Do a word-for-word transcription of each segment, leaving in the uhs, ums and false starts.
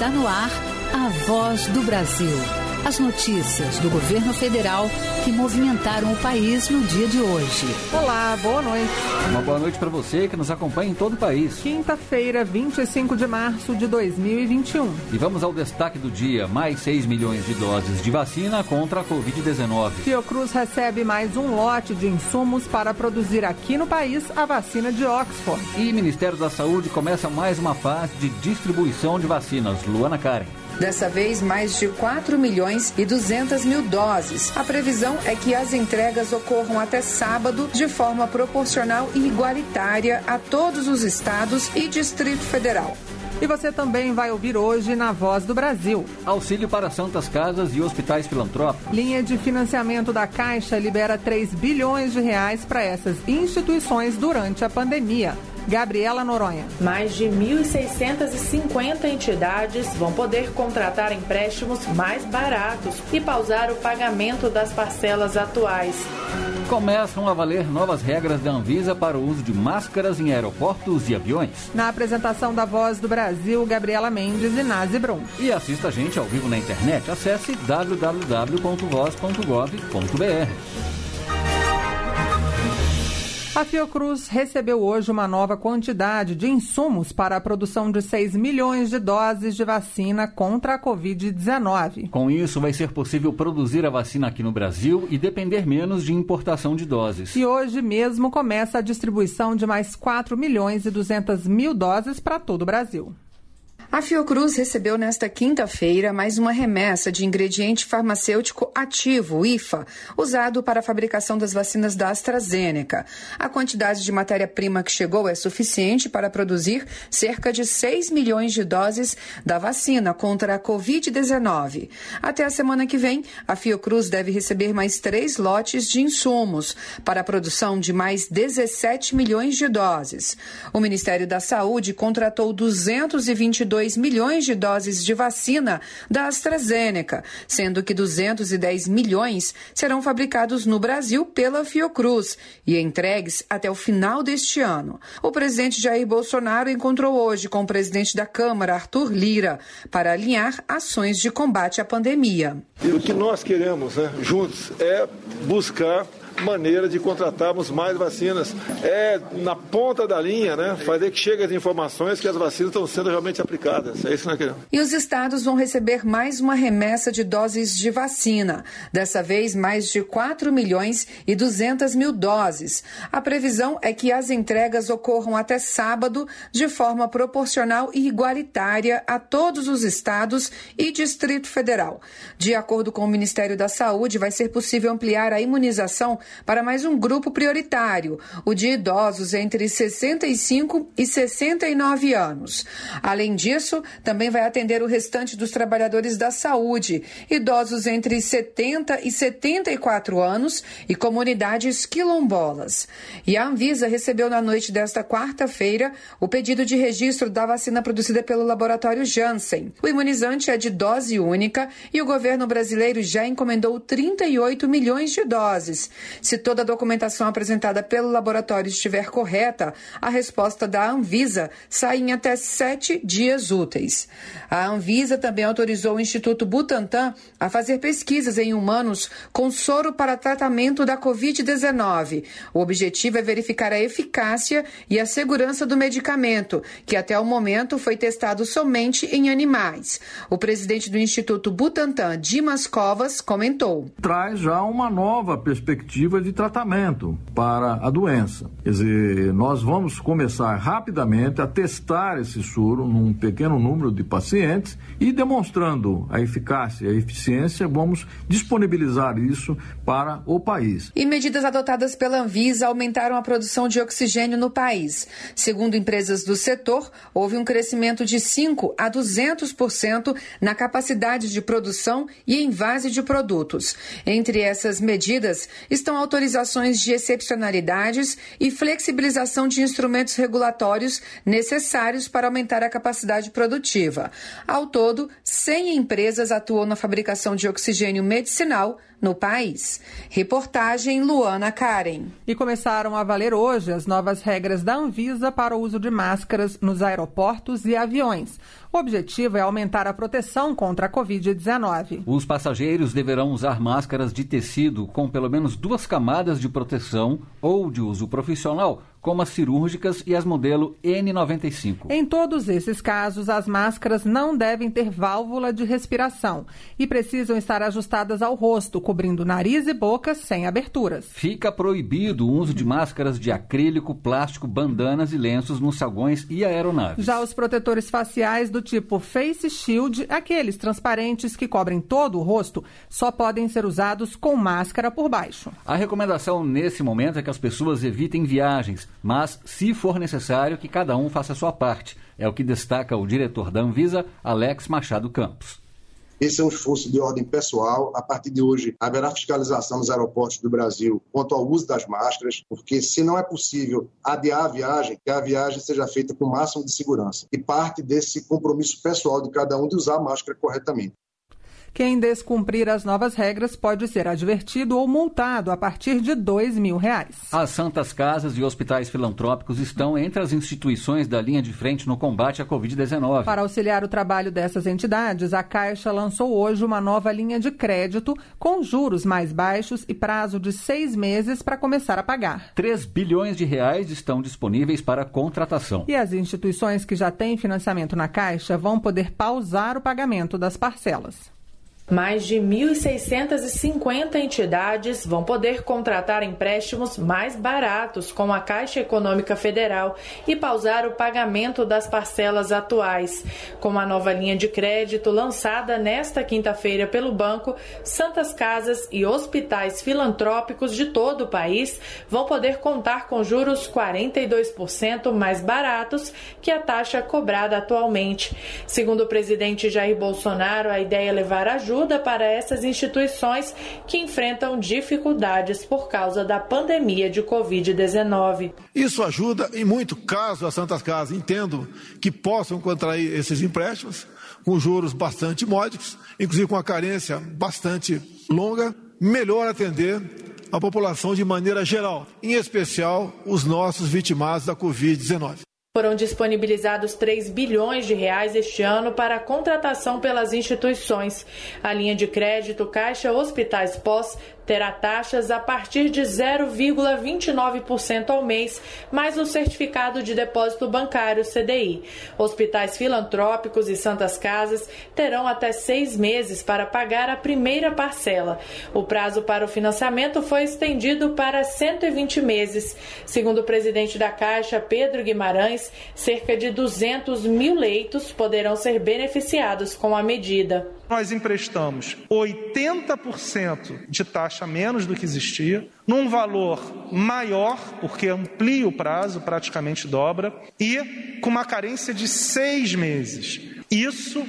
Está no ar a Voz do Brasil. As notícias do governo federal que movimentaram o país no dia de hoje. Olá, boa noite. Uma boa noite para você que nos acompanha em todo o país. Quinta-feira, vinte e cinco de março de dois mil e vinte e um. E vamos ao destaque do dia. Mais seis milhões de doses de vacina contra a covid dezenove. Fiocruz recebe mais um lote de insumos para produzir aqui no país a vacina de Oxford. E o Ministério da Saúde começa mais uma fase de distribuição de vacinas. Luana Karen. Dessa vez, mais de quatro milhões e duzentas mil doses. A previsão é que as entregas ocorram até sábado de forma proporcional e igualitária a todos os estados e Distrito Federal. E você também vai ouvir hoje na Voz do Brasil. Auxílio para santas casas e hospitais filantrópicos. Linha de financiamento da Caixa libera três bilhões de reais para essas instituições durante a pandemia. Gabriela Noronha. Mais de mil seiscentas e cinquenta entidades vão poder contratar empréstimos mais baratos e pausar o pagamento das parcelas atuais. Começam a valer novas regras da Anvisa para o uso de máscaras em aeroportos e aviões. Na apresentação da Voz do Brasil, Gabriela Mendes e Nazi Brum. E assista a gente ao vivo na internet. Acesse w w w ponto voz ponto gov ponto b r. A Fiocruz recebeu hoje uma nova quantidade de insumos para a produção de seis milhões de doses de vacina contra a covid dezenove. Com isso, vai ser possível produzir a vacina aqui no Brasil e depender menos de importação de doses. E hoje mesmo começa a distribuição de mais quatro milhões e duzentas mil doses para todo o Brasil. A Fiocruz recebeu nesta quinta-feira mais uma remessa de ingrediente farmacêutico ativo, I F A, usado para a fabricação das vacinas da AstraZeneca. A quantidade de matéria-prima que chegou é suficiente para produzir cerca de seis milhões de doses da vacina contra a covid dezenove. Até a semana que vem, a Fiocruz deve receber mais três lotes de insumos para a produção de mais dezessete milhões de doses. O Ministério da Saúde contratou duzentos e vinte e dois milhões de doses de vacina da AstraZeneca, sendo que duzentos e dez milhões serão fabricados no Brasil pela Fiocruz e entregues até o final deste ano. O presidente Jair Bolsonaro encontrou hoje com o presidente da Câmara, Arthur Lira, para alinhar ações de combate à pandemia. E o que nós queremos, né, juntos, é buscar maneira de contratarmos mais vacinas. É na ponta da linha, né? Fazer que chegue as informações que as vacinas estão sendo realmente aplicadas. É isso que nós queremos. E os estados vão receber mais uma remessa de doses de vacina. Dessa vez, mais de quatro milhões e duzentas mil doses. A previsão é que as entregas ocorram até sábado de forma proporcional e igualitária a todos os estados e Distrito Federal. De acordo com o Ministério da Saúde, vai ser possível ampliar a imunização para mais um grupo prioritário, o de idosos entre sessenta e cinco e sessenta e nove anos. Além disso, também vai atender o restante dos trabalhadores da saúde, idosos entre setenta e setenta e quatro anos e comunidades quilombolas. E a Anvisa recebeu na noite desta quarta-feira o pedido de registro da vacina produzida pelo laboratório Janssen. O imunizante é de dose única e o governo brasileiro já encomendou trinta e oito milhões de doses. Se toda a documentação apresentada pelo laboratório estiver correta, a resposta da Anvisa sai em até sete dias úteis. A Anvisa também autorizou o Instituto Butantan a fazer pesquisas em humanos com soro para tratamento da covid dezenove. O objetivo é verificar a eficácia e a segurança do medicamento, que até o momento foi testado somente em animais. O presidente do Instituto Butantan, Dimas Covas, comentou. Traz já uma nova perspectiva de tratamento para a doença. Quer dizer, nós vamos começar rapidamente a testar esse soro num pequeno número de pacientes e, demonstrando a eficácia e a eficiência, vamos disponibilizar isso para o país. E medidas adotadas pela Anvisa aumentaram a produção de oxigênio no país. Segundo empresas do setor, houve um crescimento de cinco a duzentos por cento na capacidade de produção e envase de produtos. Entre essas medidas estão autorizações de excepcionalidades e flexibilização de instrumentos regulatórios necessários para aumentar a capacidade produtiva. Ao todo, cem empresas atuam na fabricação de oxigênio medicinal no país. Reportagem Luana Karen. E começaram a valer hoje as novas regras da Anvisa para o uso de máscaras nos aeroportos e aviões. O objetivo é aumentar a proteção contra a covid dezenove. Os passageiros deverão usar máscaras de tecido com pelo menos duas camadas de proteção ou de uso profissional, como as cirúrgicas e as modelo N noventa e cinco. Em todos esses casos, as máscaras não devem ter válvula de respiração e precisam estar ajustadas ao rosto, cobrindo nariz e boca sem aberturas. Fica proibido o uso de máscaras de acrílico, plástico, bandanas e lenços nos saguões e aeronaves. Já os protetores faciais do tipo Face Shield, aqueles transparentes que cobrem todo o rosto, só podem ser usados com máscara por baixo. A recomendação nesse momento é que as pessoas evitem viagens, mas, se for necessário, que cada um faça a sua parte. É o que destaca o diretor da Anvisa, Alex Machado Campos. Esse é um esforço de ordem pessoal. A partir de hoje, haverá fiscalização nos aeroportos do Brasil quanto ao uso das máscaras, porque se não é possível adiar a viagem, que a viagem seja feita com o máximo de segurança. E parte desse compromisso pessoal de cada um de usar a máscara corretamente. Quem descumprir as novas regras pode ser advertido ou multado a partir de dois mil reais. As Santas Casas e hospitais filantrópicos estão entre as instituições da linha de frente no combate à covid dezenove. Para auxiliar o trabalho dessas entidades, a Caixa lançou hoje uma nova linha de crédito com juros mais baixos e prazo de seis meses para começar a pagar. três bilhões de reais estão disponíveis para contratação. E as instituições que já têm financiamento na Caixa vão poder pausar o pagamento das parcelas. Mais de mil seiscentas e cinquenta entidades vão poder contratar empréstimos mais baratos com a Caixa Econômica Federal e pausar o pagamento das parcelas atuais. Com a nova linha de crédito lançada nesta quinta-feira pelo banco, Santas Casas e hospitais filantrópicos de todo o país vão poder contar com juros quarenta e dois por cento mais baratos que a taxa cobrada atualmente. Segundo o presidente Jair Bolsonaro, a ideia é levar ajuda para essas instituições que enfrentam dificuldades por causa da pandemia de covid dezenove. Isso ajuda em muito caso as Santas Casas entendo que possam contrair esses empréstimos com juros bastante módicos, inclusive com a carência bastante longa, melhor atender a população de maneira geral, em especial os nossos vitimados da covid dezenove. Foram disponibilizados três bilhões de reais este ano para a contratação pelas instituições. A linha de crédito Caixa Hospitais Pós terá taxas a partir de zero vírgula vinte e nove por cento ao mês, mais o certificado de depósito bancário C D I. Hospitais filantrópicos e Santas Casas terão até seis meses para pagar a primeira parcela. O prazo para o financiamento foi estendido para cento e vinte meses. Segundo o presidente da Caixa, Pedro Guimarães, cerca de duzentos mil leitos poderão ser beneficiados com a medida. Nós emprestamos oitenta por cento de taxa menos do que existia, num valor maior, porque amplia o prazo, praticamente dobra, e com uma carência de seis meses. Isso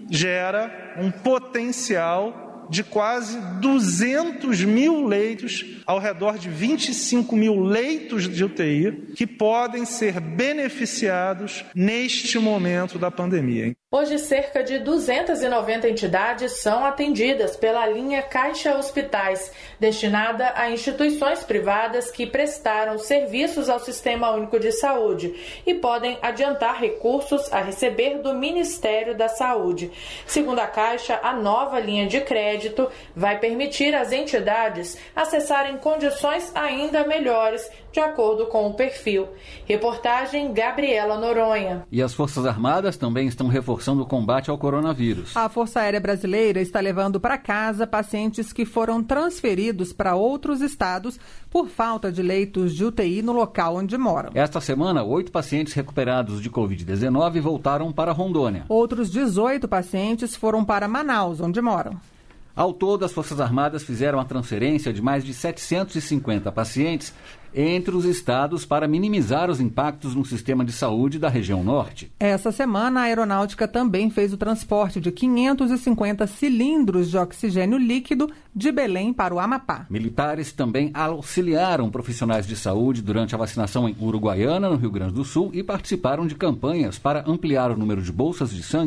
gera um potencial de quase duzentos mil leitos, ao redor de vinte e cinco mil leitos de U T I, que podem ser beneficiados neste momento da pandemia. Hoje, cerca de duzentas e noventa entidades são atendidas pela linha Caixa Hospitais, destinada a instituições privadas que prestaram serviços ao Sistema Único de Saúde e podem adiantar recursos a receber do Ministério da Saúde. Segundo a Caixa, a nova linha de crédito vai permitir às entidades acessarem condições ainda melhores, de acordo com o perfil. Reportagem Gabriela Noronha. E as Forças Armadas também estão reforçando o combate ao coronavírus. A Força Aérea Brasileira está levando para casa pacientes que foram transferidos para outros estados por falta de leitos de U T I no local onde moram. Esta semana, oito pacientes recuperados de covid dezenove voltaram para Rondônia. Outros dezoito pacientes foram para Manaus, onde moram. Ao todo, as Forças Armadas fizeram a transferência de mais de setecentos e cinquenta pacientes entre os estados para minimizar os impactos no sistema de saúde da região norte. Essa semana, a Aeronáutica também fez o transporte de quinhentos e cinquenta cilindros de oxigênio líquido de Belém para o Amapá. Militares também auxiliaram profissionais de saúde durante a vacinação em Uruguaiana, no Rio Grande do Sul, e participaram de campanhas para ampliar o número de bolsas de sangue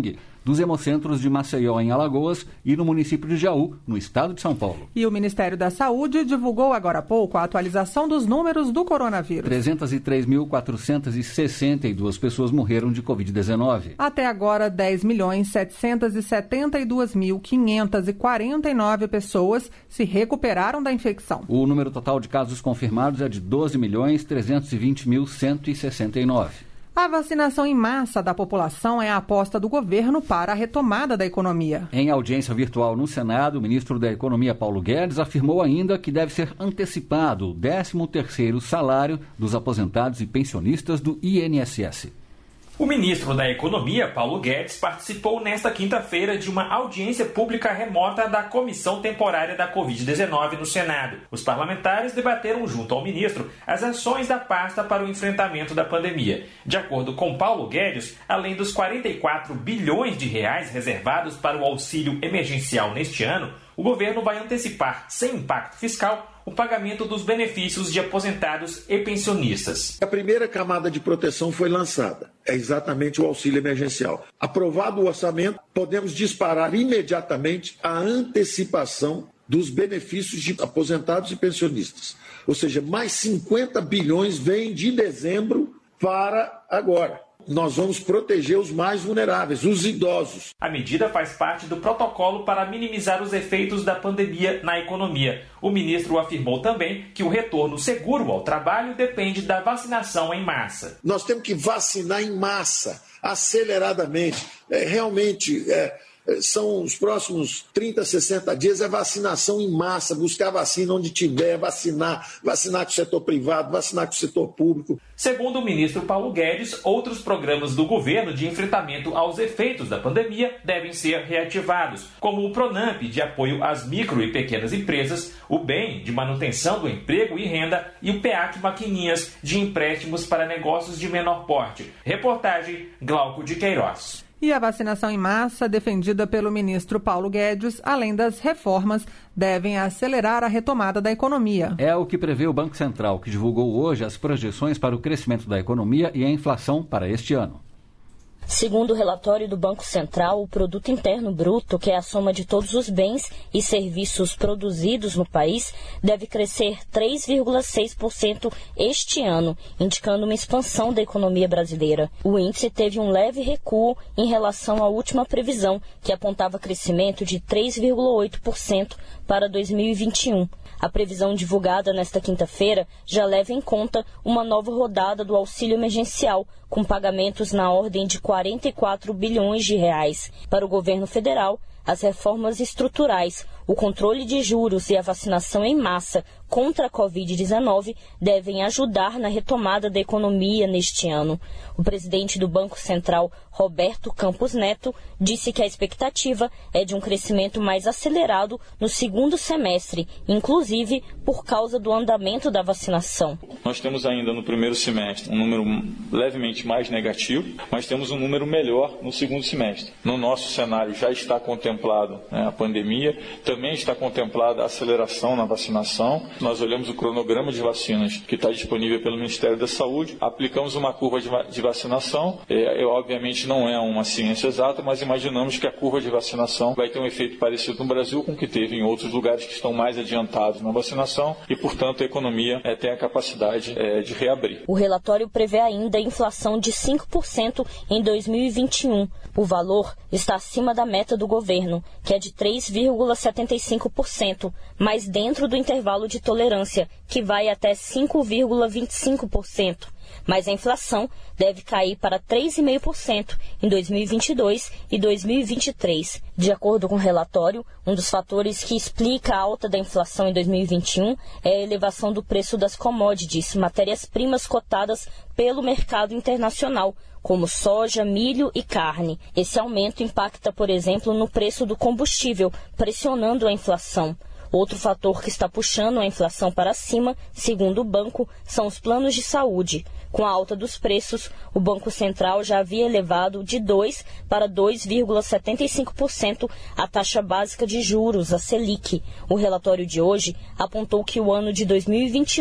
dos hemocentros de Maceió, em Alagoas, e no município de Jaú, no estado de São Paulo. E o Ministério da Saúde divulgou agora há pouco a atualização dos números do coronavírus. trezentas e três mil, quatrocentas e sessenta e duas pessoas morreram de covid dezenove. Até agora, dez milhões, setecentas e setenta e duas mil, quinhentas e quarenta e nove pessoas se recuperaram da infecção. O número total de casos confirmados é de doze milhões, trezentos e vinte mil, cento e sessenta e nove. A vacinação em massa da população é a aposta do governo para a retomada da economia. Em audiência virtual no Senado, o ministro da Economia, Paulo Guedes, afirmou ainda que deve ser antecipado o décimo terceiro salário dos aposentados e pensionistas do I N S S. O ministro da Economia, Paulo Guedes, participou nesta quinta-feira de uma audiência pública remota da Comissão Temporária da covid dezenove no Senado. Os parlamentares debateram junto ao ministro as ações da pasta para o enfrentamento da pandemia. De acordo com Paulo Guedes, além dos quarenta e quatro bilhões de reais reservados para o auxílio emergencial neste ano, o governo vai antecipar, sem impacto fiscal, o pagamento dos benefícios de aposentados e pensionistas. A primeira camada de proteção foi lançada, é exatamente o auxílio emergencial. Aprovado o orçamento, podemos disparar imediatamente a antecipação dos benefícios de aposentados e pensionistas. Ou seja, mais cinquenta bilhões vêm de dezembro para agora. Nós vamos proteger os mais vulneráveis, os idosos. A medida faz parte do protocolo para minimizar os efeitos da pandemia na economia. O ministro afirmou também que o retorno seguro ao trabalho depende da vacinação em massa. Nós temos que vacinar em massa, aceleradamente. É, realmente, é, são os próximos trinta, sessenta dias, é vacinação em massa, buscar vacina onde tiver, vacinar, vacinar com o setor privado, vacinar com o setor público. Segundo o ministro Paulo Guedes, outros programas do governo de enfrentamento aos efeitos da pandemia devem ser reativados, como o Pronamp, de apoio às micro e pequenas empresas, o B E M, de manutenção do emprego e renda, e o PEAC Maquininhas, de empréstimos para negócios de menor porte. Reportagem Glauco de Queiroz. E a vacinação em massa, defendida pelo ministro Paulo Guedes, além das reformas, devem acelerar a retomada da economia. É o que prevê o Banco Central, que divulgou hoje as projeções para o crescimento da economia e a inflação para este ano. Segundo o relatório do Banco Central, o Produto Interno Bruto, que é a soma de todos os bens e serviços produzidos no país, deve crescer três vírgula seis por cento este ano, indicando uma expansão da economia brasileira. O índice teve um leve recuo em relação à última previsão, que apontava crescimento de três vírgula oito por cento para dois mil e vinte e um. A previsão divulgada nesta quinta-feira já leva em conta uma nova rodada do auxílio emergencial, com pagamentos na ordem de quarenta e quatro bilhões de reais. Para o governo federal, as reformas estruturais, o controle de juros e a vacinação em massa contra a covid dezenove devem ajudar na retomada da economia neste ano. O presidente do Banco Central, Roberto Campos Neto, disse que a expectativa é de um crescimento mais acelerado no segundo semestre, inclusive por causa do andamento da vacinação. Nós temos ainda no primeiro semestre um número levemente mais negativo, mas temos um número melhor no segundo semestre. No nosso cenário já está contemplado, né, a pandemia, também está contemplada a aceleração na vacinação. Nós olhamos o cronograma de vacinas que está disponível pelo Ministério da Saúde, aplicamos uma curva de, va- de vacinação, é, é, obviamente não é uma ciência exata, mas imaginamos que a curva de vacinação vai ter um efeito parecido no Brasil com o que teve em outros lugares que estão mais adiantados na vacinação e, portanto, a economia é, tem a capacidade é, de reabrir. O relatório prevê ainda a inflação de cinco por cento em dois mil e vinte e um. O valor está acima da meta do governo, que é de três vírgula setenta e cinco por cento, mas dentro do intervalo de tolerância, que vai até cinco vírgula vinte e cinco por cento. Mas a inflação deve cair para três vírgula cinco por cento em dois mil e vinte e dois e dois mil e vinte e três. De acordo com o relatório, um dos fatores que explica a alta da inflação em dois mil e vinte e um é a elevação do preço das commodities, matérias-primas cotadas pelo mercado internacional, como soja, milho e carne. Esse aumento impacta, por exemplo, no preço do combustível, pressionando a inflação. Outro fator que está puxando a inflação para cima, segundo o banco, são os planos de saúde. Com a alta dos preços, o Banco Central já havia elevado de dois para dois vírgula setenta e cinco por cento a taxa básica de juros, a Selic. O relatório de hoje apontou que o ano de dois mil e vinte e um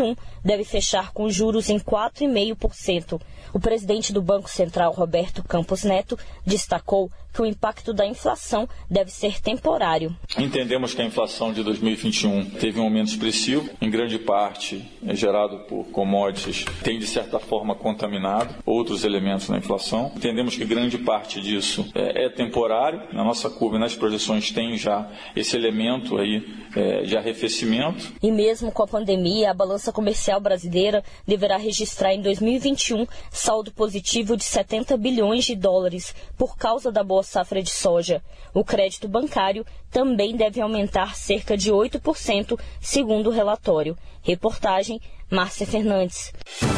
deve fechar com juros em quatro vírgula cinco por cento. O presidente do Banco Central, Roberto Campos Neto, destacou que o impacto da inflação deve ser temporário. Entendemos que a inflação de dois mil e vinte e um teve um aumento expressivo, em grande parte é gerado por commodities, tem de certa forma contaminado outros elementos na inflação. Entendemos que grande parte disso é, é temporário. Na nossa curva e nas projeções tem já esse elemento aí é, de arrefecimento. E mesmo com a pandemia, a balança comercial brasileira deverá registrar em dois mil e vinte e um saldo positivo de setenta bilhões de dólares por causa da boa safra de soja. O crédito bancário também deve aumentar cerca de oito por cento, segundo o relatório. Reportagem, Márcia Fernandes.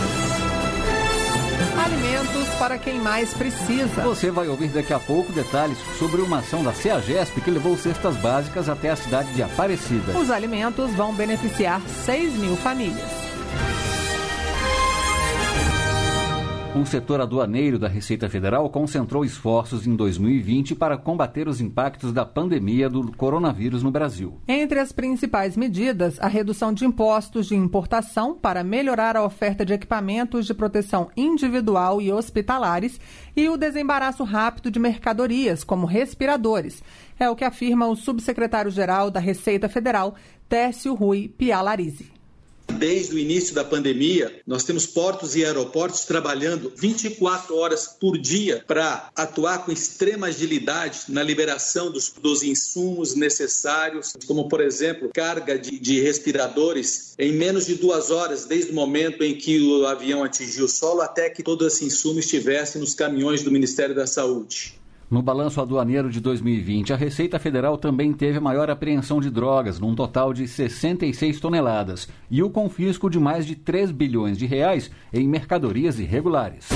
Alimentos para quem mais precisa. Você vai ouvir daqui a pouco detalhes sobre uma ação da CEAGESP que levou cestas básicas até a cidade de Aparecida. Os alimentos vão beneficiar seis mil famílias. O setor aduaneiro da Receita Federal concentrou esforços em dois mil e vinte para combater os impactos da pandemia do coronavírus no Brasil. Entre as principais medidas, a redução de impostos de importação para melhorar a oferta de equipamentos de proteção individual e hospitalares e o desembaraço rápido de mercadorias, como respiradores. É o que afirma o subsecretário-geral da Receita Federal, Tércio Rui Pialarizzi. Desde o início da pandemia, nós temos portos e aeroportos trabalhando vinte e quatro horas por dia para atuar com extrema agilidade na liberação dos, dos insumos necessários, como, por exemplo, carga de, de respiradores em menos de duas horas, desde o momento em que o avião atingiu o solo até que todo esse insumo estivesse nos caminhões do Ministério da Saúde. No balanço aduaneiro de dois mil e vinte, a Receita Federal também teve a maior apreensão de drogas, num total de sessenta e seis toneladas, e o confisco de mais de três bilhões de reais em mercadorias irregulares.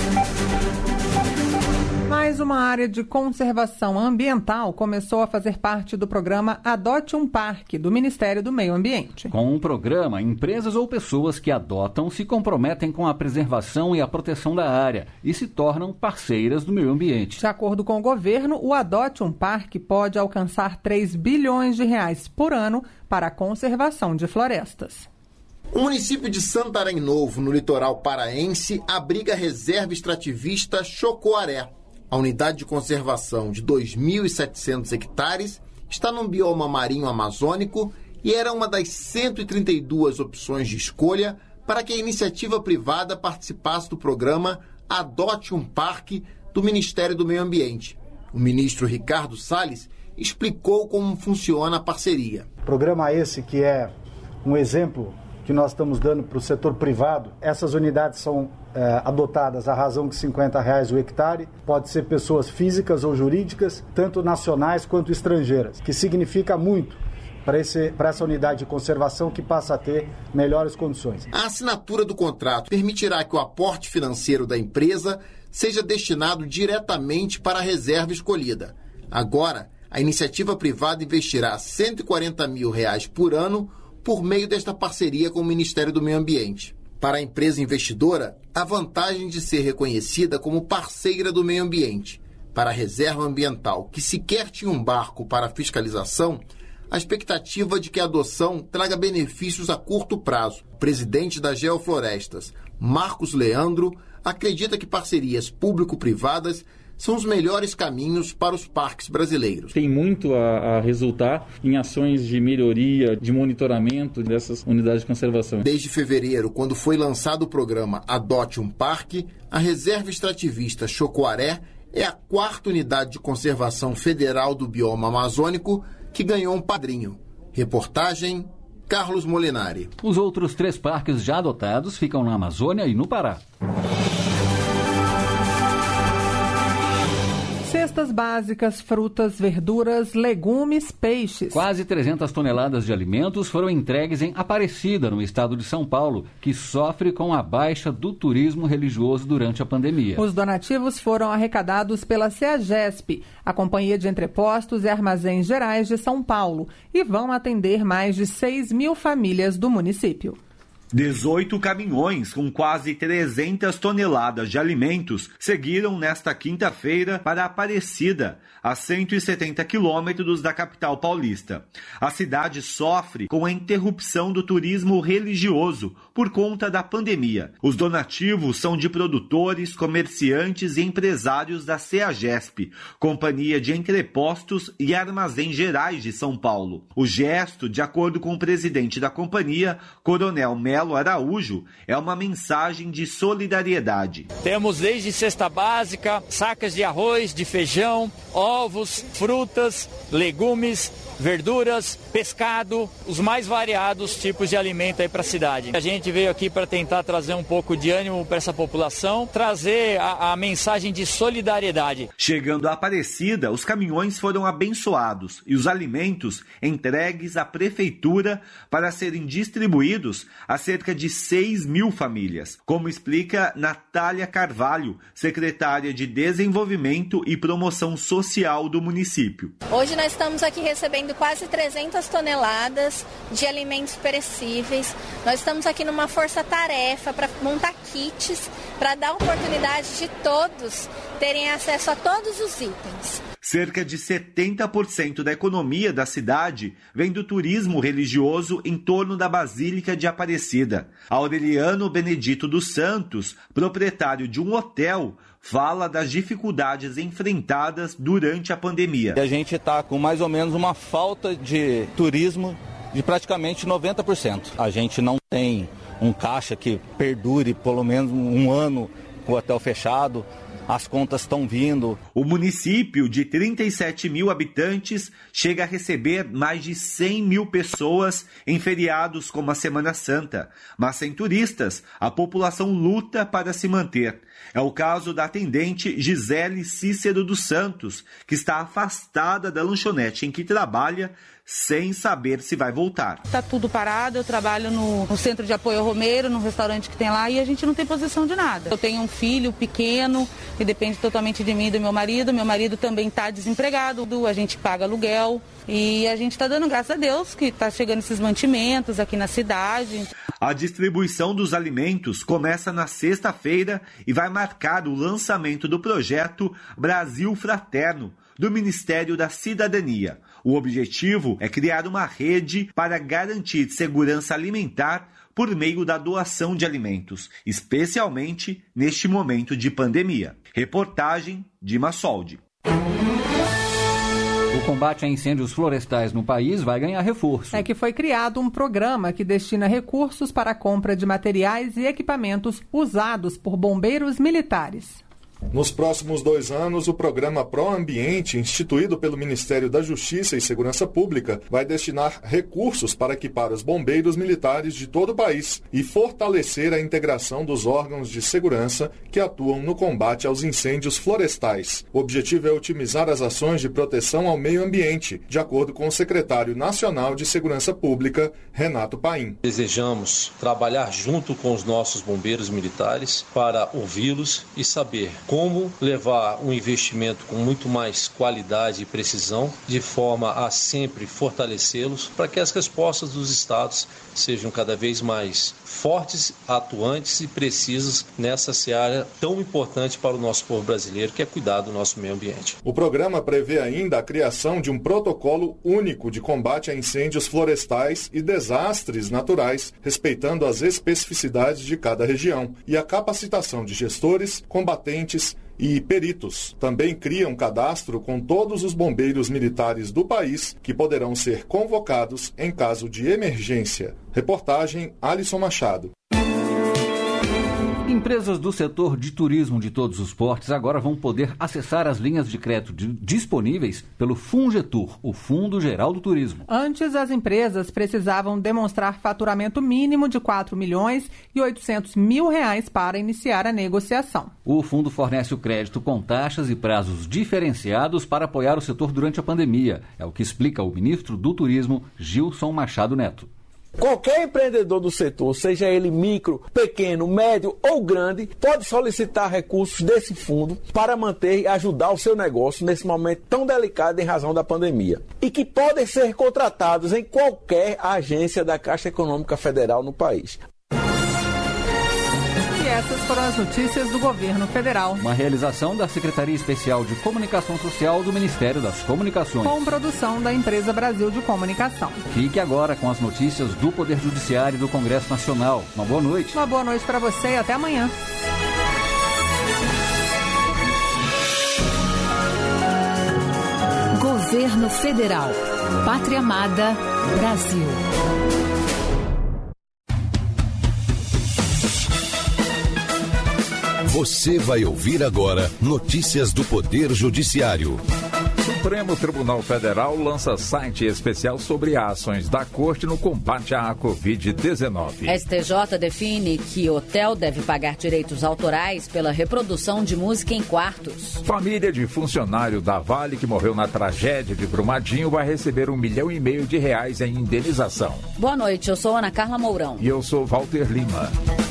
Mais uma área de conservação ambiental começou a fazer parte do programa Adote um Parque, do Ministério do Meio Ambiente. Com o programa, empresas ou pessoas que adotam se comprometem com a preservação e a proteção da área e se tornam parceiras do meio ambiente. De acordo com o governo, o Adote um Parque pode alcançar três bilhões de reais por ano para a conservação de florestas. O município de Santarém Novo, no litoral paraense, abriga a reserva extrativista Chocoaré. A unidade de conservação de dois mil e setecentos hectares está num bioma marinho amazônico e era uma das cento e trinta e duas opções de escolha para que a iniciativa privada participasse do programa Adote um Parque do Ministério do Meio Ambiente. O ministro Ricardo Salles explicou como funciona a parceria. Programa esse que é um exemplo que nós estamos dando para o setor privado. Essas unidades são é, adotadas à razão de cinquenta reais o hectare. Pode ser pessoas físicas ou jurídicas, tanto nacionais quanto estrangeiras, que significa muito para essa unidade de conservação que passa a ter melhores condições. A assinatura do contrato permitirá que o aporte financeiro da empresa seja destinado diretamente para a reserva escolhida. Agora, a iniciativa privada investirá cento e quarenta mil reais por ano por meio desta parceria com o Ministério do Meio Ambiente. Para a empresa investidora, a vantagem de ser reconhecida como parceira do meio ambiente. Para a reserva ambiental, que sequer tinha um barco para fiscalização, a expectativa de que a adoção traga benefícios a curto prazo. O presidente da Geoflorestas, Marcos Leandro, acredita que parcerias público-privadas são os melhores caminhos para os parques brasileiros. Tem muito a, a resultar em ações de melhoria, de monitoramento dessas unidades de conservação. Desde fevereiro, quando foi lançado o programa Adote um Parque, a reserva extrativista Chocoaré é a quarta unidade de conservação federal do bioma amazônico que ganhou um padrinho. Reportagem Carlos Molinari. Os outros três parques já adotados ficam na Amazônia e no Pará. Cestas básicas, frutas, verduras, legumes, peixes. Quase trezentas toneladas de alimentos foram entregues em Aparecida, no estado de São Paulo, que sofre com a baixa do turismo religioso durante a pandemia. Os donativos foram arrecadados pela CEAGESP, a Companhia de Entrepostos e Armazéns Gerais de São Paulo, e vão atender mais de seis mil famílias do município. dezoito caminhões com quase trezentas toneladas de alimentos seguiram nesta quinta-feira para Aparecida, a cento e setenta quilômetros da capital paulista. A cidade sofre com a interrupção do turismo religioso por conta da pandemia. Os donativos são de produtores, comerciantes e empresários da CEAGESP, Companhia de Entrepostos e Armazéns Gerais de São Paulo. O gesto, de acordo com o presidente da companhia, Coronel Melo Araújo, é uma mensagem de solidariedade. Temos desde cesta básica, sacas de arroz, de feijão, ovos, frutas, legumes, verduras, pescado, os mais variados tipos de alimento aí para a cidade. A gente veio aqui para tentar trazer um pouco de ânimo para essa população, trazer a, a mensagem de solidariedade. Chegando a Aparecida, os caminhões foram abençoados e os alimentos entregues à prefeitura para serem distribuídos a cerca de seis mil famílias, como explica Natália Carvalho, secretária de Desenvolvimento e Promoção Social do município. Hoje nós estamos aqui recebendo quase trezentas toneladas de alimentos perecíveis. Nós estamos aqui numa força-tarefa para montar kits, para dar oportunidade de todos terem acesso a todos os itens. Cerca de setenta por cento da economia da cidade vem do turismo religioso em torno da Basílica de Aparecida. Aureliano Benedito dos Santos, proprietário de um hotel, fala das dificuldades enfrentadas durante a pandemia. A gente está com mais ou menos uma falta de turismo de praticamente noventa por cento. A gente não tem um caixa que perdure pelo menos um ano com o hotel fechado. As contas estão vindo. O município, de trinta e sete mil habitantes, chega a receber mais de cem mil pessoas em feriados como a Semana Santa. Mas sem turistas, a população luta para se manter. É o caso da atendente Gisele Cícero dos Santos, que está afastada da lanchonete em que trabalha, sem saber se vai voltar. Está tudo parado, eu trabalho no, no Centro de Apoio ao Romeiro, no restaurante que tem lá, e a gente não tem posição de nada. Eu tenho um filho pequeno, que depende totalmente de mim e do meu marido, meu marido também está desempregado, a gente paga aluguel, e a gente está dando graças a Deus que está chegando esses mantimentos aqui na cidade. A distribuição dos alimentos começa na sexta-feira e vai marcar o lançamento do projeto Brasil Fraterno, do Ministério da Cidadania. O objetivo é criar uma rede para garantir segurança alimentar por meio da doação de alimentos, especialmente neste momento de pandemia. Reportagem de Massoldi. O combate a incêndios florestais no país vai ganhar reforço. É que foi criado um programa que destina recursos para a compra de materiais e equipamentos usados por bombeiros militares. Nos próximos dois anos, o programa Pro Ambiente, instituído pelo Ministério da Justiça e Segurança Pública, vai destinar recursos para equipar os bombeiros militares de todo o país e fortalecer a integração dos órgãos de segurança que atuam no combate aos incêndios florestais. O objetivo é otimizar as ações de proteção ao meio ambiente, de acordo com o secretário nacional de Segurança Pública, Renato Paim. Desejamos trabalhar junto com os nossos bombeiros militares para ouvi-los e saber como levar um investimento com muito mais qualidade e precisão, de forma a sempre fortalecê-los, para que as respostas dos estados sejam cada vez mais fortes, atuantes e precisas nessa seara tão importante para o nosso povo brasileiro, que é cuidar do nosso meio ambiente. O programa prevê ainda a criação de um protocolo único de combate a incêndios florestais e desastres naturais, respeitando as especificidades de cada região, e a capacitação de gestores, combatentes e peritos. Também cria um cadastro com todos os bombeiros militares do país que poderão ser convocados em caso de emergência. Reportagem Alisson Machado. Empresas do setor de turismo de todos os portes agora vão poder acessar as linhas de crédito de, disponíveis pelo Fungetur, o Fundo Geral do Turismo. Antes, as empresas precisavam demonstrar faturamento mínimo de quatro milhões e oitocentos mil reais para iniciar a negociação. O fundo fornece o crédito com taxas e prazos diferenciados para apoiar o setor durante a pandemia. É o que explica o ministro do Turismo, Gilson Machado Neto. Qualquer empreendedor do setor, seja ele micro, pequeno, médio ou grande, pode solicitar recursos desse fundo para manter e ajudar o seu negócio nesse momento tão delicado em razão da pandemia. E que podem ser contratados em qualquer agência da Caixa Econômica Federal no país. essas foram as notícias do governo federal. Uma realização da Secretaria Especial de Comunicação Social do Ministério das Comunicações. Com produção da Empresa Brasil de Comunicação. Fique agora com as notícias do Poder Judiciário e do Congresso Nacional. Uma boa noite. Uma boa noite para você e até amanhã. Governo Federal. Pátria Amada, Brasil. Você vai ouvir agora notícias do Poder Judiciário. Supremo Tribunal Federal lança site especial sobre ações da Corte no combate à covid dezenove. S T J define que hotel deve pagar direitos autorais pela reprodução de música em quartos. Família de funcionário da Vale que morreu na tragédia de Brumadinho vai receber um milhão e meio de reais em indenização. Boa noite, eu sou Ana Carla Mourão. E eu sou Walter Lima.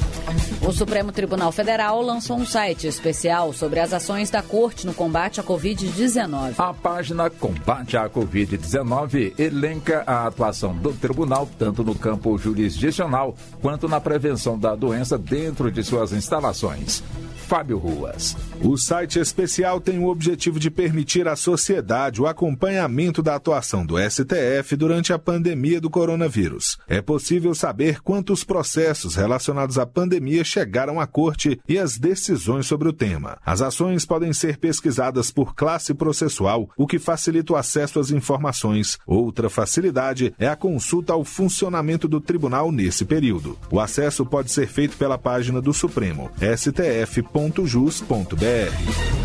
O Supremo Tribunal Federal lançou um site especial sobre as ações da Corte no combate à covid dezenove. A página Combate à covid dezenove elenca a atuação do tribunal tanto no campo jurisdicional quanto na prevenção da doença dentro de suas instalações. Fábio Ruas. O site especial tem o objetivo de permitir à sociedade o acompanhamento da atuação do S T F durante a pandemia do coronavírus. É possível saber quantos processos relacionados à pandemia chegaram à Corte e as decisões sobre o tema. As ações podem ser pesquisadas por classe processual, o que facilita o acesso às informações. Outra facilidade é a consulta ao funcionamento do tribunal nesse período. O acesso pode ser feito pela página do Supremo, s t f ponto jus ponto b r.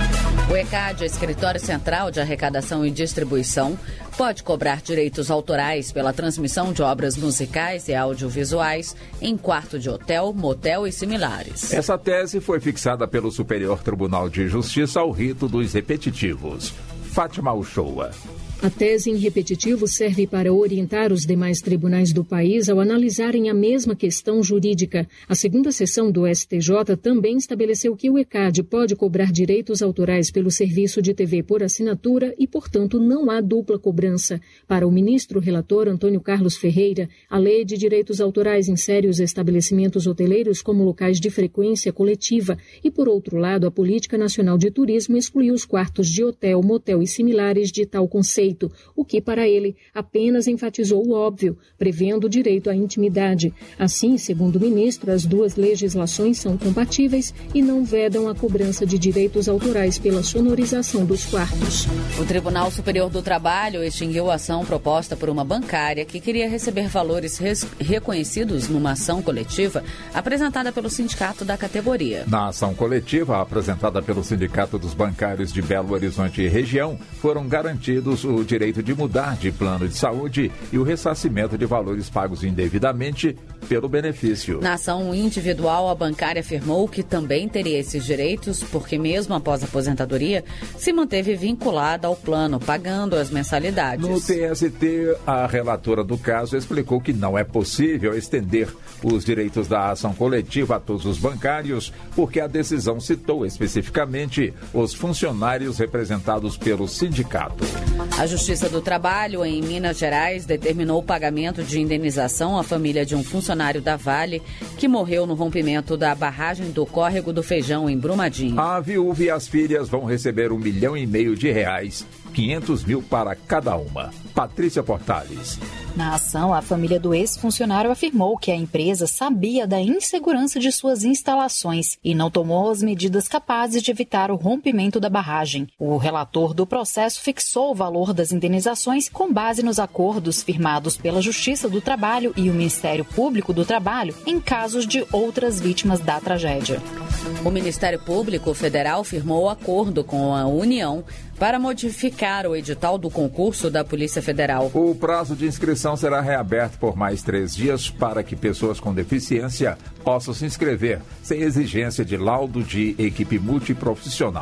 O ECAD, Escritório Central de Arrecadação e Distribuição, pode cobrar direitos autorais pela transmissão de obras musicais e audiovisuais em quarto de hotel, motel e similares. Essa tese foi fixada pelo Superior Tribunal de Justiça ao rito dos repetitivos. Fátima Uchoa. A tese em repetitivo serve para orientar os demais tribunais do país ao analisarem a mesma questão jurídica. A segunda sessão do S T J também estabeleceu que o ECAD pode cobrar direitos autorais pelo serviço de T V por assinatura e, portanto, não há dupla cobrança. Para o ministro relator Antônio Carlos Ferreira, a lei de direitos autorais insere os estabelecimentos hoteleiros como locais de frequência coletiva e, por outro lado, a Política Nacional de Turismo excluiu os quartos de hotel, motel e similares de tal conceito, o que, para ele, apenas enfatizou o óbvio, prevendo o direito à intimidade. Assim, segundo o ministro, as duas legislações são compatíveis e não vedam a cobrança de direitos autorais pela sonorização dos quartos. O Tribunal Superior do Trabalho extinguiu a ação proposta por uma bancária que queria receber valores res- reconhecidos numa ação coletiva apresentada pelo sindicato da categoria. Na ação coletiva apresentada pelo Sindicato dos Bancários de Belo Horizonte e região, foram garantidos o direito de mudar de plano de saúde e o ressarcimento de valores pagos indevidamente pelo benefício. Na ação individual, a bancária afirmou que também teria esses direitos porque, mesmo após a aposentadoria, se manteve vinculada ao plano, pagando as mensalidades. No T S T, a relatora do caso explicou que não é possível estender os direitos da ação coletiva a todos os bancários, porque a decisão citou especificamente os funcionários representados pelo sindicato. A Justiça do Trabalho, em Minas Gerais, determinou o pagamento de indenização à família de um funcionário da Vale que morreu no rompimento da barragem do Córrego do Feijão, em Brumadinho. A viúva e as filhas vão receber um milhão e meio de reais, quinhentos mil para cada uma. Patrícia Portales. Na ação, a família do ex-funcionário afirmou que a empresa sabia da insegurança de suas instalações e não tomou as medidas capazes de evitar o rompimento da barragem. O relator do processo fixou o valor das indenizações com base nos acordos firmados pela Justiça do Trabalho e o Ministério Público do Trabalho em casos de outras vítimas da tragédia. O Ministério Público Federal firmou acordo com a União para modificar o edital do concurso da Polícia Federal. O prazo de inscrição será reaberto por mais três dias para que pessoas com deficiência possam se inscrever sem exigência de laudo de equipe multiprofissional.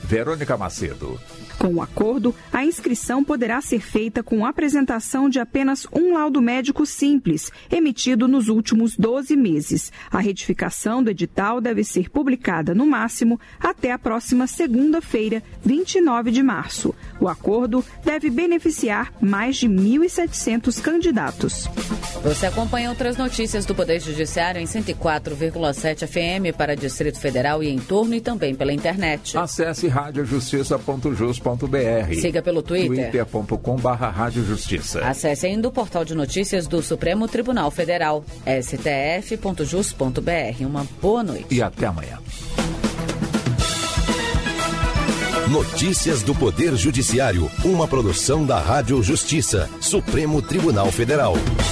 Verônica Macedo. Com o acordo, a inscrição poderá ser feita com a apresentação de apenas um laudo médico simples, emitido nos últimos doze meses. A retificação do edital deve ser publicada, no máximo, até a próxima segunda-feira, vinte e nove de março. O acordo deve beneficiar mais de mil e setecentos candidatos. Você acompanha outras notícias do Poder Judiciário em cento e quatro vírgula sete F M para Distrito Federal e em torno e também pela internet. Acesse rádio justiça ponto jus ponto br. Siga pelo Twitter. twitter ponto com barra rádio justiça. Acesse ainda o portal de notícias do Supremo Tribunal Federal, s t f ponto jus ponto b r. Uma boa noite. E até amanhã. Notícias do Poder Judiciário, uma produção da Rádio Justiça, Supremo Tribunal Federal.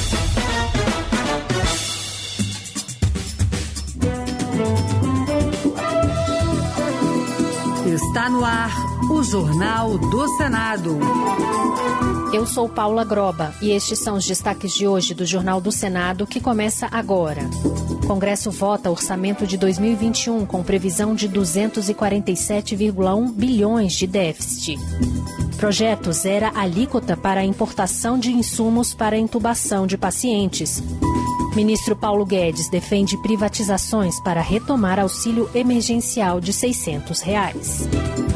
Está no ar o Jornal do Senado. Eu sou Paula Groba e estes são os destaques de hoje do Jornal do Senado, que começa agora. Congresso vota orçamento de dois mil e vinte e um com previsão de duzentos e quarenta e sete vírgula um bilhões de déficit. Projeto zera alíquota para a importação de insumos para intubação de pacientes. Ministro Paulo Guedes defende privatizações para retomar auxílio emergencial de seiscentos reais.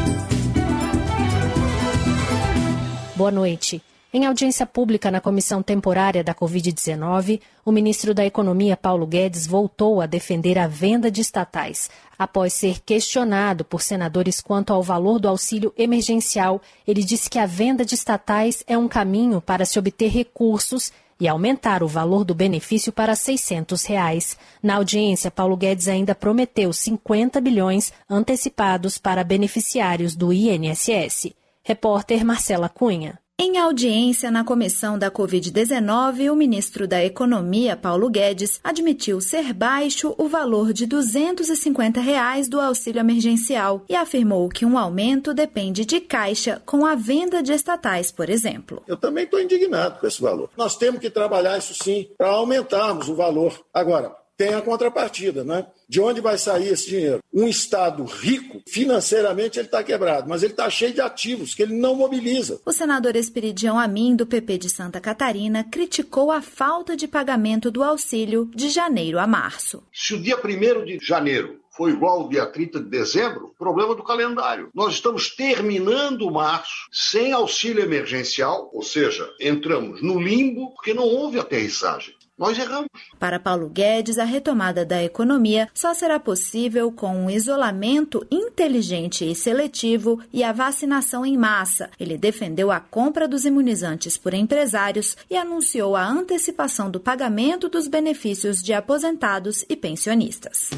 Boa noite. Em audiência pública na Comissão Temporária da covid dezenove, o ministro da Economia, Paulo Guedes, voltou a defender a venda de estatais. Após ser questionado por senadores quanto ao valor do auxílio emergencial, ele disse que a venda de estatais é um caminho para se obter recursos e aumentar o valor do benefício para seiscentos reais. Na audiência, Paulo Guedes ainda prometeu cinquenta bilhões antecipados para beneficiários do I N S S. Repórter Marcela Cunha. Em audiência na comissão da covid dezenove, o ministro da Economia, Paulo Guedes, admitiu ser baixo o valor de duzentos e cinquenta reais do auxílio emergencial e afirmou que um aumento depende de caixa com a venda de estatais, por exemplo. Eu também estou indignado com esse valor. Nós temos que trabalhar isso sim para aumentarmos o valor. Agora, tem a contrapartida, né? De onde vai sair esse dinheiro? Um Estado rico, financeiramente ele está quebrado, mas ele está cheio de ativos que ele não mobiliza. O senador Esperidião Amin, do P P de Santa Catarina, criticou a falta de pagamento do auxílio de janeiro a março. Se o dia primeiro de janeiro foi igual ao dia trinta de dezembro, problema do calendário. Nós estamos terminando março sem auxílio emergencial, ou seja, entramos no limbo porque não houve aterrissagem. Nós erramos. Para Paulo Guedes, a retomada da economia só será possível com um isolamento inteligente e seletivo e a vacinação em massa. Ele defendeu a compra dos imunizantes por empresários e anunciou a antecipação do pagamento dos benefícios de aposentados e pensionistas.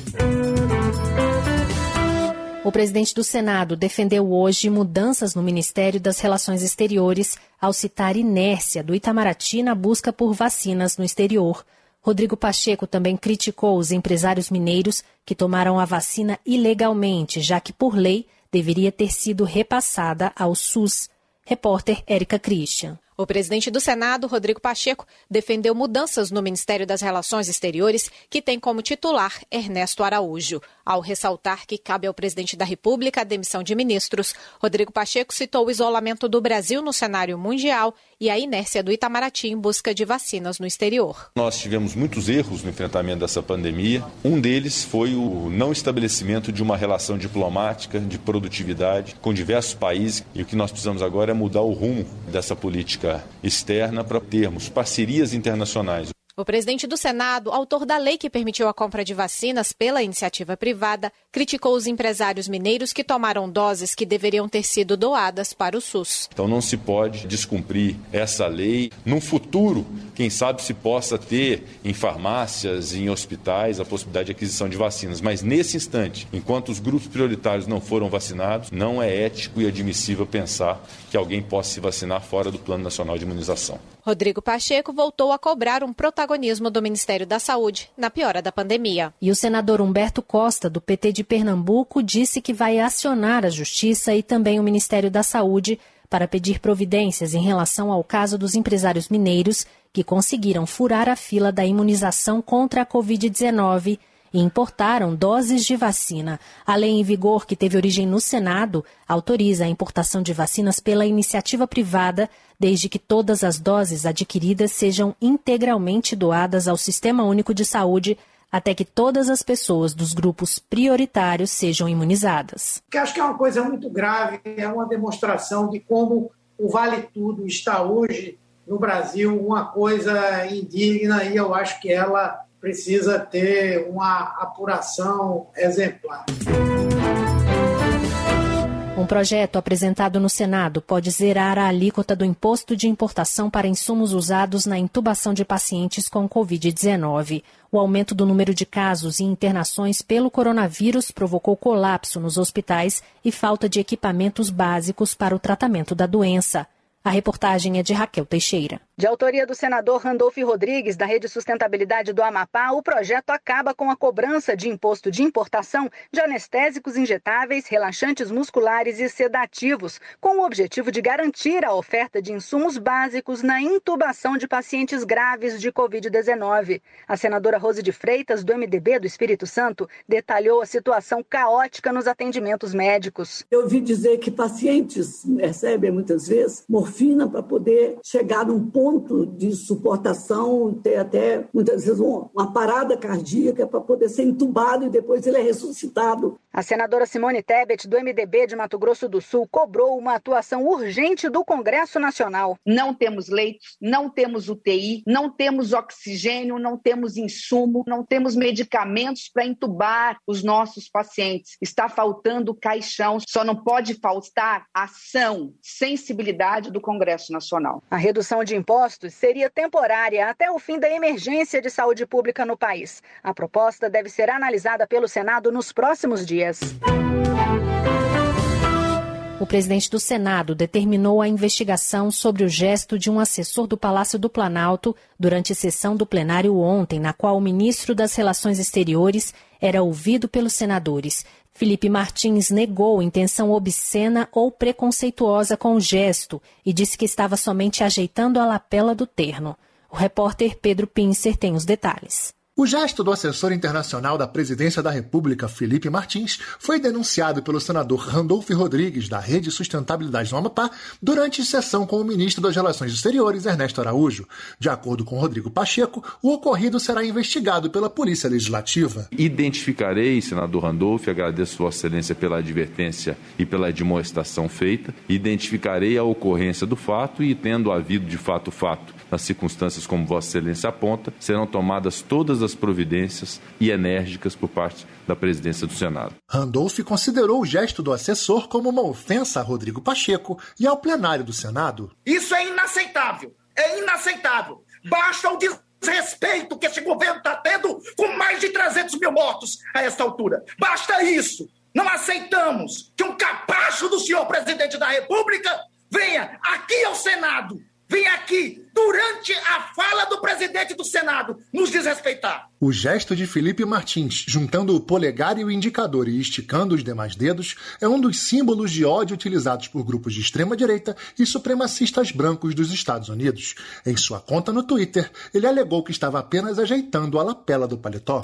O presidente do Senado defendeu hoje mudanças no Ministério das Relações Exteriores ao citar inércia do Itamaraty na busca por vacinas no exterior. Rodrigo Pacheco também criticou os empresários mineiros que tomaram a vacina ilegalmente, já que, por lei, deveria ter sido repassada ao SUS. Repórter Érica Christian. O presidente do Senado, Rodrigo Pacheco, defendeu mudanças no Ministério das Relações Exteriores, que tem como titular Ernesto Araújo. Ao ressaltar que cabe ao presidente da República a demissão de ministros, Rodrigo Pacheco citou o isolamento do Brasil no cenário mundial e a inércia do Itamaraty em busca de vacinas no exterior. Nós tivemos muitos erros no enfrentamento dessa pandemia. Um deles foi o não estabelecimento de uma relação diplomática, de produtividade, com diversos países. E o que nós precisamos agora é mudar o rumo dessa política externa para termos parcerias internacionais. O presidente do Senado, autor da lei que permitiu a compra de vacinas pela iniciativa privada, criticou os empresários mineiros que tomaram doses que deveriam ter sido doadas para o SUS. Então não se pode descumprir essa lei. No futuro, quem sabe se possa ter em farmácias, em hospitais, a possibilidade de aquisição de vacinas. Mas nesse instante, enquanto os grupos prioritários não foram vacinados, não é ético e admissível pensar que alguém possa se vacinar fora do Plano Nacional de Imunização. Rodrigo Pacheco voltou a cobrar um protagonismo do Ministério da Saúde na piora da pandemia. E o senador Humberto Costa, do P T de Pernambuco, disse que vai acionar a Justiça e também o Ministério da Saúde para pedir providências em relação ao caso dos empresários mineiros que conseguiram furar a fila da imunização contra a covid dezenove e importaram doses de vacina. A lei em vigor, que teve origem no Senado, autoriza a importação de vacinas pela iniciativa privada, desde que todas as doses adquiridas sejam integralmente doadas ao Sistema Único de Saúde, até que todas as pessoas dos grupos prioritários sejam imunizadas. Que acho que é uma coisa muito grave, é uma demonstração de como o Vale Tudo está hoje no Brasil uma coisa indigna, e eu acho que ela precisa ter uma apuração exemplar. Um projeto apresentado no Senado pode zerar a alíquota do imposto de importação para insumos usados na intubação de pacientes com covid dezenove. O aumento do número de casos e internações pelo coronavírus provocou colapso nos hospitais e falta de equipamentos básicos para o tratamento da doença. A reportagem é de Raquel Teixeira. De autoria do senador Randolph Rodrigues, da Rede Sustentabilidade do Amapá, o projeto acaba com a cobrança de imposto de importação de anestésicos injetáveis, relaxantes musculares e sedativos, com o objetivo de garantir a oferta de insumos básicos na intubação de pacientes graves de covid dezenove. A senadora Rose de Freitas, do M D B do Espírito Santo, detalhou a situação caótica nos atendimentos médicos. Eu ouvi dizer que pacientes recebem muitas vezes morfina para poder chegar num ponto de suportação, ter até muitas vezes uma parada cardíaca para poder ser entubado e depois ele é ressuscitado. A senadora Simone Tebet, do M D B de Mato Grosso do Sul, cobrou uma atuação urgente do Congresso Nacional. Não temos leitos, não temos U T I, não temos oxigênio, não temos insumo, não temos medicamentos para entubar os nossos pacientes. Está faltando caixão, só não pode faltar ação, sensibilidade do Congresso Nacional. A redução de impostos seria temporária até o fim da emergência de saúde pública no país. A proposta deve ser analisada pelo Senado nos próximos dias. O presidente do Senado determinou a investigação sobre o gesto de um assessor do Palácio do Planalto durante sessão do plenário ontem, na qual o ministro das Relações Exteriores era ouvido pelos senadores. Felipe Martins negou intenção obscena ou preconceituosa com o gesto e disse que estava somente ajeitando a lapela do terno. O repórter Pedro Pincer tem os detalhes. O gesto do assessor internacional da Presidência da República, Felipe Martins, foi denunciado pelo senador Randolph Rodrigues, da Rede Sustentabilidade do Amapá, durante sessão com o ministro das Relações Exteriores, Ernesto Araújo. De acordo com Rodrigo Pacheco, o ocorrido será investigado pela Polícia Legislativa. Identificarei, senador Randolph, agradeço Vossa Excelência pela advertência e pela demonstração feita, identificarei a ocorrência do fato e, tendo havido de fato o fato, nas circunstâncias como Vossa Excelência aponta, serão tomadas todas as providências e enérgicas por parte da presidência do Senado. Randolph considerou o gesto do assessor como uma ofensa a Rodrigo Pacheco e ao plenário do Senado. Isso é inaceitável, é inaceitável. Basta o desrespeito que esse governo está tendo com mais de trezentos mil mortos a esta altura. Basta isso. Não aceitamos que um capacho do senhor presidente da República venha aqui ao Senado, vem aqui, durante a fala do presidente do Senado, nos desrespeitar. O gesto de Felipe Martins, juntando o polegar e o indicador e esticando os demais dedos, é um dos símbolos de ódio utilizados por grupos de extrema-direita e supremacistas brancos dos Estados Unidos. Em sua conta no Twitter, ele alegou que estava apenas ajeitando a lapela do paletó.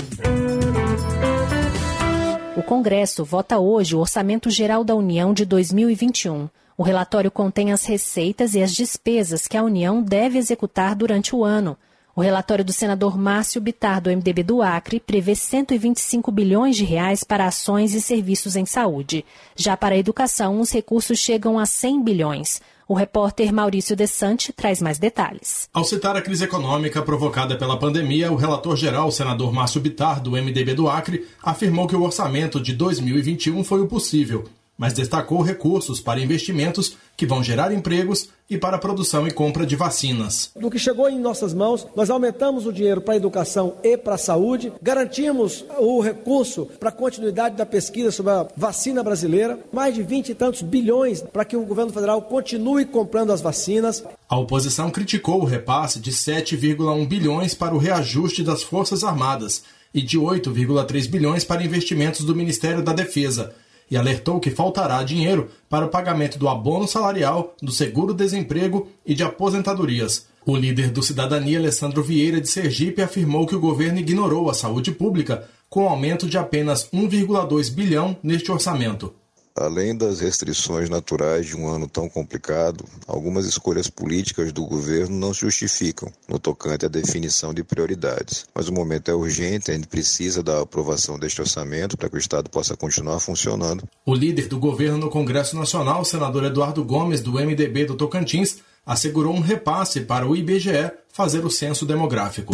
O Congresso vota hoje o Orçamento Geral da União de dois mil e vinte e um. O relatório contém as receitas e as despesas que a União deve executar durante o ano. O relatório do senador Márcio Bittar, do M D B do Acre, prevê cento e vinte e cinco bilhões de reais para ações e serviços em saúde. Já para a educação, os recursos chegam a cem bilhões. O repórter Maurício Desante traz mais detalhes. Ao citar a crise econômica provocada pela pandemia, o relator-geral, o senador Márcio Bittar, do M D B do Acre, afirmou que o orçamento de dois mil e vinte e um foi o possível, mas destacou recursos para investimentos que vão gerar empregos e para a produção e compra de vacinas. Do que chegou em nossas mãos, nós aumentamos o dinheiro para a educação e para a saúde, garantimos o recurso para a continuidade da pesquisa sobre a vacina brasileira, mais de vinte e tantos bilhões para que o governo federal continue comprando as vacinas. A oposição criticou o repasse de sete vírgula um bilhões para o reajuste das Forças Armadas e de oito vírgula três bilhões para investimentos do Ministério da Defesa, e alertou que faltará dinheiro para o pagamento do abono salarial, do seguro-desemprego e de aposentadorias. O líder do Cidadania, Alessandro Vieira, de Sergipe, afirmou que o governo ignorou a saúde pública com aumento de apenas um vírgula dois bilhão neste orçamento. Além das restrições naturais de um ano tão complicado, algumas escolhas políticas do governo não se justificam no tocante à definição de prioridades. Mas o momento é urgente, a gente precisa da aprovação deste orçamento para que o Estado possa continuar funcionando. O líder do governo no Congresso Nacional, o senador Eduardo Gomes, do M D B do Tocantins, assegurou um repasse para o I B G E fazer o censo demográfico.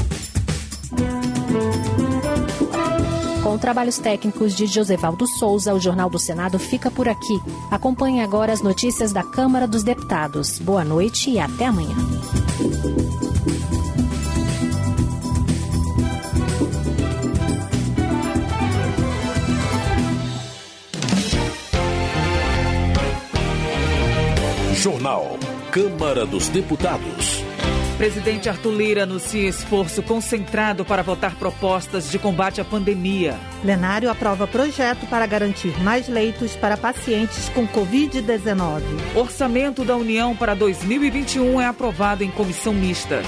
Com trabalhos técnicos de Josevaldo Souza, o Jornal do Senado fica por aqui. Acompanhe agora as notícias da Câmara dos Deputados. Boa noite e até amanhã. Jornal Câmara dos Deputados. Presidente Arthur Lira anuncia esforço concentrado para votar propostas de combate à pandemia. Plenário aprova projeto para garantir mais leitos para pacientes com covid dezenove. Orçamento da União para dois mil e vinte e um é aprovado em comissão mista.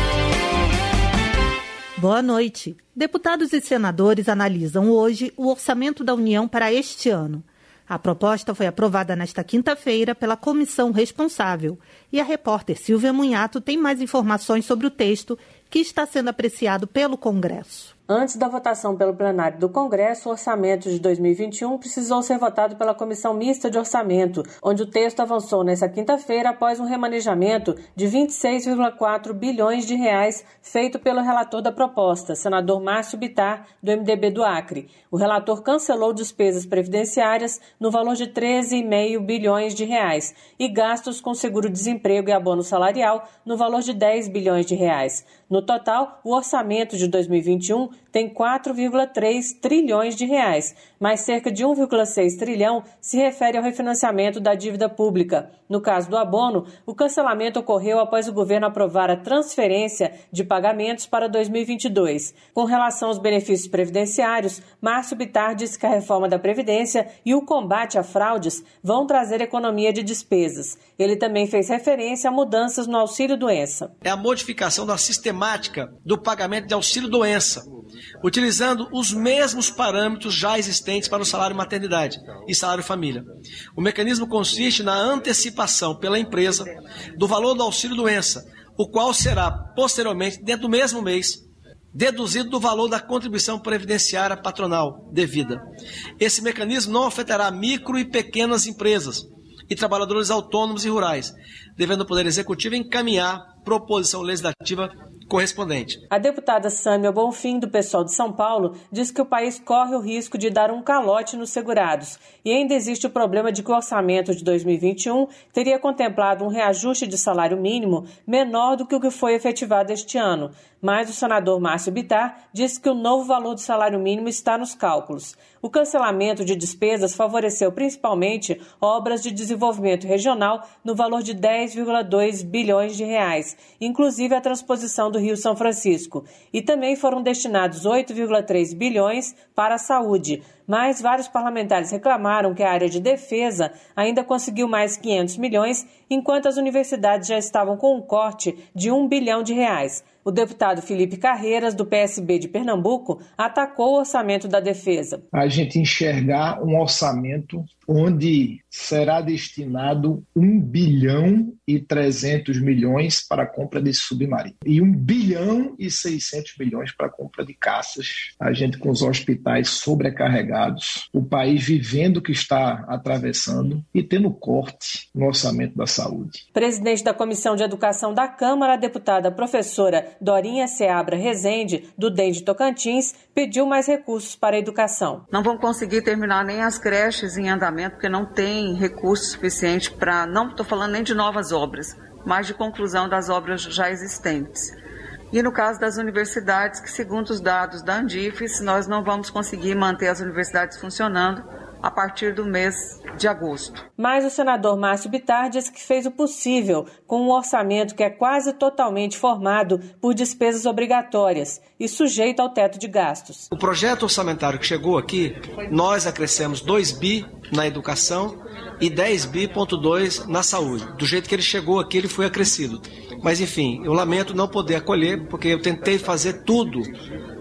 Boa noite. Deputados e senadores analisam hoje o orçamento da União para este ano. A proposta foi aprovada nesta quinta-feira pela comissão responsável e a repórter Silvia Munhato tem mais informações sobre o texto que está sendo apreciado pelo Congresso. Antes da votação pelo plenário do Congresso, o orçamento de dois mil e vinte e um precisou ser votado pela Comissão Mista de Orçamento, onde o texto avançou nesta quinta-feira após um remanejamento de vinte e seis vírgula quatro bilhões de reais feito pelo relator da proposta, senador Márcio Bittar, do M D B do Acre. O relator cancelou despesas previdenciárias no valor de treze vírgula cinco bilhões de reais e gastos com seguro-desemprego e abono salarial no valor de dez bilhões de reais. No total, o orçamento de dois mil e vinte e um tem quatro vírgula três trilhões de reais, mas cerca de um vírgula seis trilhão se refere ao refinanciamento da dívida pública. No caso do abono, o cancelamento ocorreu após o governo aprovar a transferência de pagamentos para dois mil e vinte e dois. Com relação aos benefícios previdenciários, Márcio Bittar disse que a reforma da Previdência e o combate a fraudes vão trazer economia de despesas. Ele também fez referência a mudanças no auxílio-doença. É a modificação da sistemática do pagamento de auxílio-doença, utilizando os mesmos parâmetros já existentes para o salário maternidade e salário família. O mecanismo consiste na antecipação pela empresa do valor do auxílio-doença, o qual será, posteriormente, dentro do mesmo mês, deduzido do valor da contribuição previdenciária patronal devida. Esse mecanismo não afetará micro e pequenas empresas e trabalhadores autônomos e rurais, devendo o Poder Executivo encaminhar proposição legislativa correspondente. A deputada Sâmia Bonfim, do PSOL de São Paulo, diz que o país corre o risco de dar um calote nos segurados e ainda existe o problema de que o orçamento de dois mil e vinte e um teria contemplado um reajuste de salário mínimo menor do que o que foi efetivado este ano. Mas o senador Márcio Bittar disse que o novo valor do salário mínimo está nos cálculos. O cancelamento de despesas favoreceu principalmente obras de desenvolvimento regional no valor de dez vírgula dois bilhões de reais, inclusive a transposição do Rio São Francisco. E também foram destinados oito vírgula três bilhões para a saúde. Mas vários parlamentares reclamaram que a área de defesa ainda conseguiu mais quinhentos milhões, enquanto as universidades já estavam com um corte de um bilhão de reais. O deputado Felipe Carreiras, do P S B de Pernambuco, atacou o orçamento da defesa. A gente enxergar um orçamento onde será destinado um bilhão e trezentos milhões para a compra de submarino e um bilhão e seiscentos milhões para a compra de caças. A gente com os hospitais sobrecarregados, o país vivendo o que está atravessando e tendo corte no orçamento da saúde. Presidente da Comissão de Educação da Câmara, a deputada professora Dorinha Seabra Rezende, do D E M de Tocantins, pediu mais recursos para a educação. Não vão conseguir terminar nem as creches em andamento, porque não tem recurso suficiente para, não estou falando nem de novas obras, mas de conclusão das obras já existentes. E no caso das universidades, que segundo os dados da Andifes, nós não vamos conseguir manter as universidades funcionando a partir do mês de agosto. Mas o senador Márcio Bittar disse que fez o possível com um orçamento que é quase totalmente formado por despesas obrigatórias e sujeito ao teto de gastos. O projeto orçamentário que chegou aqui, nós acrescemos dois bi na educação e dez bi ponto dois na saúde. Do jeito que ele chegou aqui, ele foi acrescido. Mas enfim, eu lamento não poder acolher, porque eu tentei fazer tudo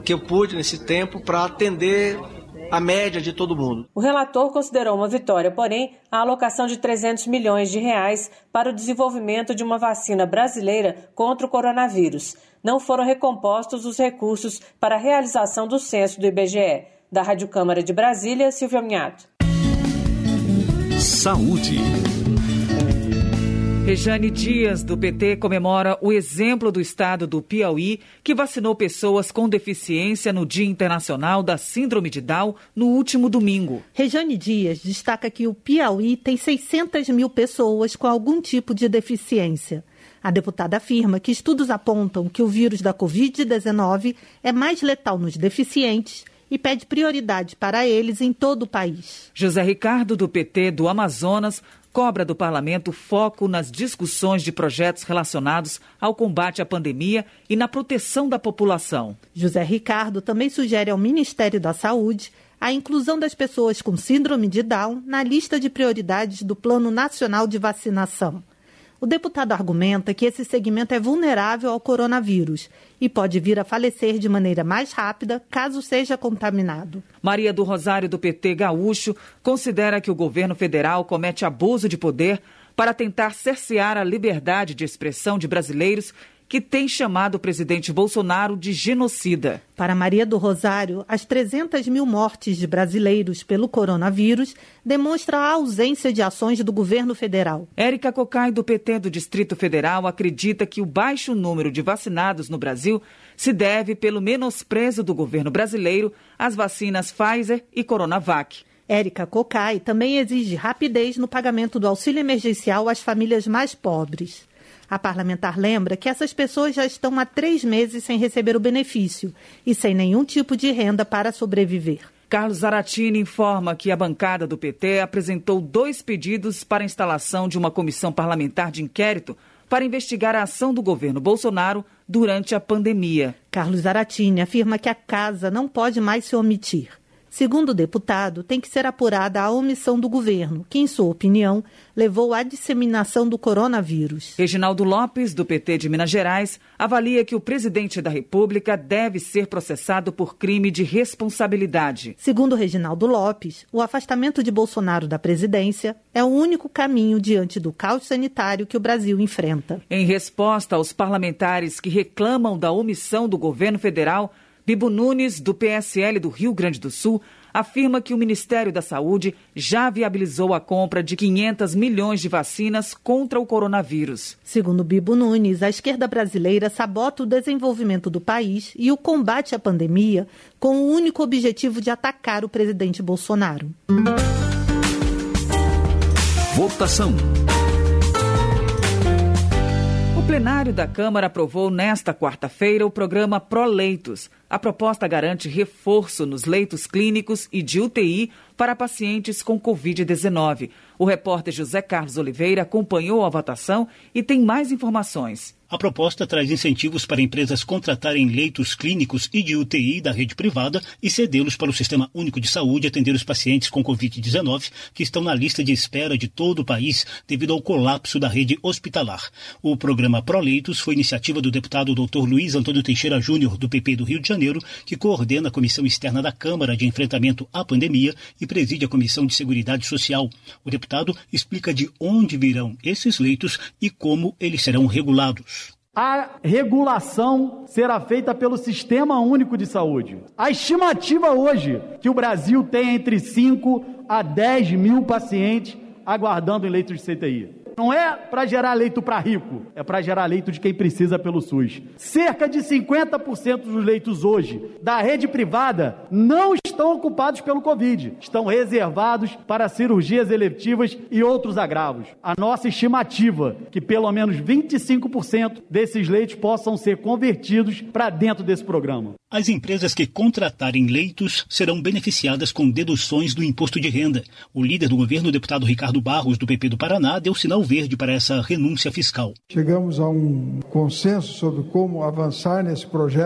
que eu pude nesse tempo para atender a média de todo mundo. O relator considerou uma vitória, porém, a alocação de trezentos milhões de reais para o desenvolvimento de uma vacina brasileira contra o coronavírus. Não foram recompostos os recursos para a realização do censo do I B G E. Da Rádio Câmara de Brasília, Silvia Minhato. Saúde. Rejane Dias, do P T, comemora o exemplo do estado do Piauí, que vacinou pessoas com deficiência no Dia Internacional da Síndrome de Down no último domingo. Rejane Dias destaca que o Piauí tem seiscentas mil pessoas com algum tipo de deficiência. A deputada afirma que estudos apontam que o vírus da covid dezenove é mais letal nos deficientes e pede prioridade para eles em todo o país. José Ricardo, do P T do Amazonas, cobra do parlamento foco nas discussões de projetos relacionados ao combate à pandemia e na proteção da população. José Ricardo também sugere ao Ministério da Saúde a inclusão das pessoas com síndrome de Down na lista de prioridades do Plano Nacional de Vacinação. O deputado argumenta que esse segmento é vulnerável ao coronavírus e pode vir a falecer de maneira mais rápida caso seja contaminado. Maria do Rosário, do P T gaúcho, considera que o governo federal comete abuso de poder para tentar cercear a liberdade de expressão de brasileiros que tem chamado o presidente Bolsonaro de genocida. Para Maria do Rosário, as trezentas mil mortes de brasileiros pelo coronavírus demonstram a ausência de ações do governo federal. Érica Cocai, do P T do Distrito Federal, acredita que o baixo número de vacinados no Brasil se deve pelo menosprezo do governo brasileiro às vacinas Pfizer e Coronavac. Érica Cocai também exige rapidez no pagamento do auxílio emergencial às famílias mais pobres. A parlamentar lembra que essas pessoas já estão há três meses sem receber o benefício e sem nenhum tipo de renda para sobreviver. Carlos Zaratini informa que a bancada do P T apresentou dois pedidos para a instalação de uma comissão parlamentar de inquérito para investigar a ação do governo Bolsonaro durante a pandemia. Carlos Zaratini afirma que a casa não pode mais se omitir. Segundo o deputado, tem que ser apurada a omissão do governo, que, em sua opinião, levou à disseminação do coronavírus. Reginaldo Lopes, do P T de Minas Gerais, avalia que o presidente da República deve ser processado por crime de responsabilidade. Segundo Reginaldo Lopes, o afastamento de Bolsonaro da presidência é o único caminho diante do caos sanitário que o Brasil enfrenta. Em resposta aos parlamentares que reclamam da omissão do governo federal, Bibo Nunes, do P S L do Rio Grande do Sul, afirma que o Ministério da Saúde já viabilizou a compra de quinhentos milhões de vacinas contra o coronavírus. Segundo Bibo Nunes, a esquerda brasileira sabota o desenvolvimento do país e o combate à pandemia com o único objetivo de atacar o presidente Bolsonaro. Votação. O plenário da Câmara aprovou nesta quarta-feira o programa Proleitos. A proposta garante reforço nos leitos clínicos e de U T I para pacientes com covid dezenove. O repórter José Carlos Oliveira acompanhou a votação e tem mais informações. A proposta traz incentivos para empresas contratarem leitos clínicos e de U T I da rede privada e cedê-los para o Sistema Único de Saúde atender os pacientes com covid dezenove que estão na lista de espera de todo o país devido ao colapso da rede hospitalar. O programa Proleitos foi iniciativa do deputado doutor Luiz Antônio Teixeira Júnior, do P P do Rio de Janeiro, que coordena a Comissão Externa da Câmara de Enfrentamento à Pandemia e preside a Comissão de Seguridade Social. O deputado explica de onde virão esses leitos e como eles serão regulados. A regulação será feita pelo Sistema Único de Saúde. A estimativa hoje que o Brasil tem entre cinco a dez mil pacientes aguardando em leitos de C T I. Não é para gerar leito para rico, é para gerar leito de quem precisa pelo SUS. Cerca de cinquenta por cento dos leitos hoje da rede privada não estão ocupados pelo Covid. Estão reservados para cirurgias eletivas e outros agravos. A nossa estimativa é que pelo menos vinte e cinco por cento desses leitos possam ser convertidos para dentro desse programa. As empresas que contratarem leitos serão beneficiadas com deduções do imposto de renda. O líder do governo, o deputado Ricardo Barros, do P P do Paraná, deu sinal verde para essa renúncia fiscal. Chegamos a um consenso sobre como avançar nesse projeto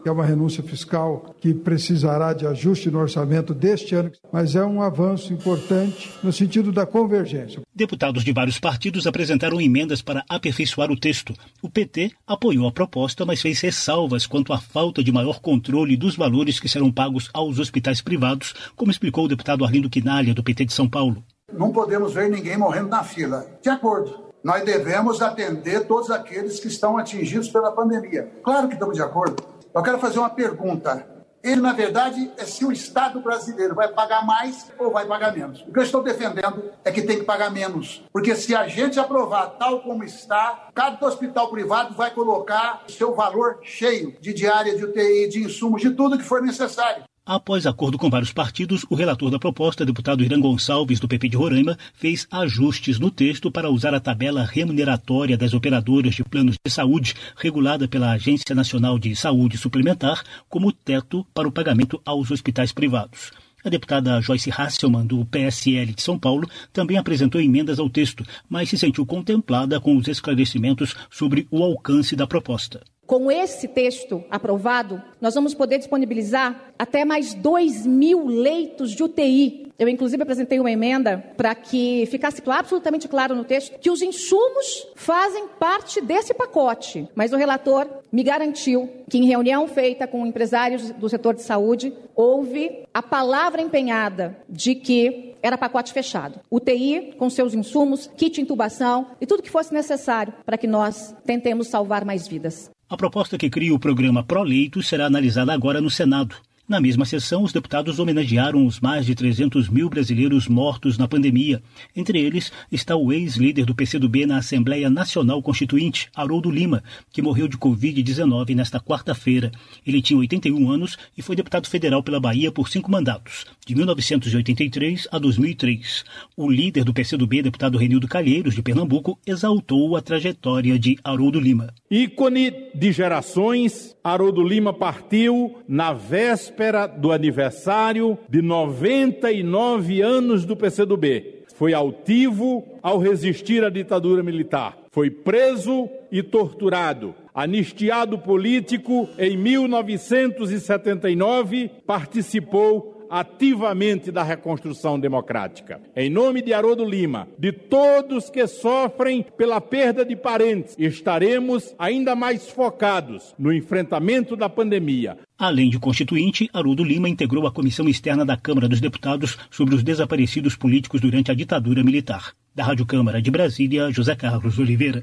que é uma renúncia fiscal que precisará de ajuste no orçamento deste ano, mas é um avanço importante no sentido da convergência. Deputados de vários partidos apresentaram emendas para aperfeiçoar o texto. O P T apoiou a proposta, mas fez ressalvas quanto à falta de maior controle dos valores que serão pagos aos hospitais privados, como explicou o deputado Arlindo Quinalha, do P T de São Paulo. Não podemos ver ninguém morrendo na fila. De acordo. Nós devemos atender todos aqueles que estão atingidos pela pandemia. Claro que estamos de acordo. Eu quero fazer uma pergunta. Ele, na verdade, é se o Estado brasileiro vai pagar mais ou vai pagar menos. O que eu estou defendendo é que tem que pagar menos. Porque se a gente aprovar tal como está, cada hospital privado vai colocar o seu valor cheio de diária, de U T I, de insumos, de tudo que for necessário. Após acordo com vários partidos, o relator da proposta, deputado Irã Gonçalves, do P P de Roraima, fez ajustes no texto para usar a tabela remuneratória das operadoras de planos de saúde, regulada pela Agência Nacional de Saúde Suplementar, como teto para o pagamento aos hospitais privados. A deputada Joyce Hasselmann, do P S L de São Paulo, também apresentou emendas ao texto, mas se sentiu contemplada com os esclarecimentos sobre o alcance da proposta. Com esse texto aprovado, nós vamos poder disponibilizar até mais dois mil leitos de U T I. Eu, inclusive, apresentei uma emenda para que ficasse absolutamente claro no texto que os insumos fazem parte desse pacote. Mas o relator me garantiu que, em reunião feita com empresários do setor de saúde, houve a palavra empenhada de que era pacote fechado. U T I com seus insumos, kit intubação e tudo que fosse necessário para que nós tentemos salvar mais vidas. A proposta que cria o programa Proleitos será analisada agora no Senado. Na mesma sessão, os deputados homenagearam os mais de trezentos mil brasileiros mortos na pandemia. Entre eles está o ex-líder do P C do B na Assembleia Nacional Constituinte, Haroldo Lima, que morreu de covid dezenove nesta quarta-feira. Ele tinha oitenta e um anos e foi deputado federal pela Bahia por cinco mandatos, de mil novecentos e oitenta e três a dois mil e três. O líder do P C do B, deputado Renildo Calheiros, de Pernambuco, exaltou a trajetória de Haroldo Lima. Ícone de gerações, Haroldo Lima partiu na véspera do aniversário de noventa e nove anos do P C do B. Foi altivo ao resistir à ditadura militar. Foi preso e torturado. Anistiado político, em mil novecentos e setenta e nove, participou ativamente da reconstrução democrática. Em nome de Haroldo Lima, de todos que sofrem pela perda de parentes, estaremos ainda mais focados no enfrentamento da pandemia. Além de constituinte, Haroldo Lima integrou a comissão externa da Câmara dos Deputados sobre os desaparecidos políticos durante a ditadura militar. Da Rádio Câmara de Brasília, José Carlos Oliveira.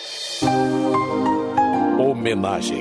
Homenagem.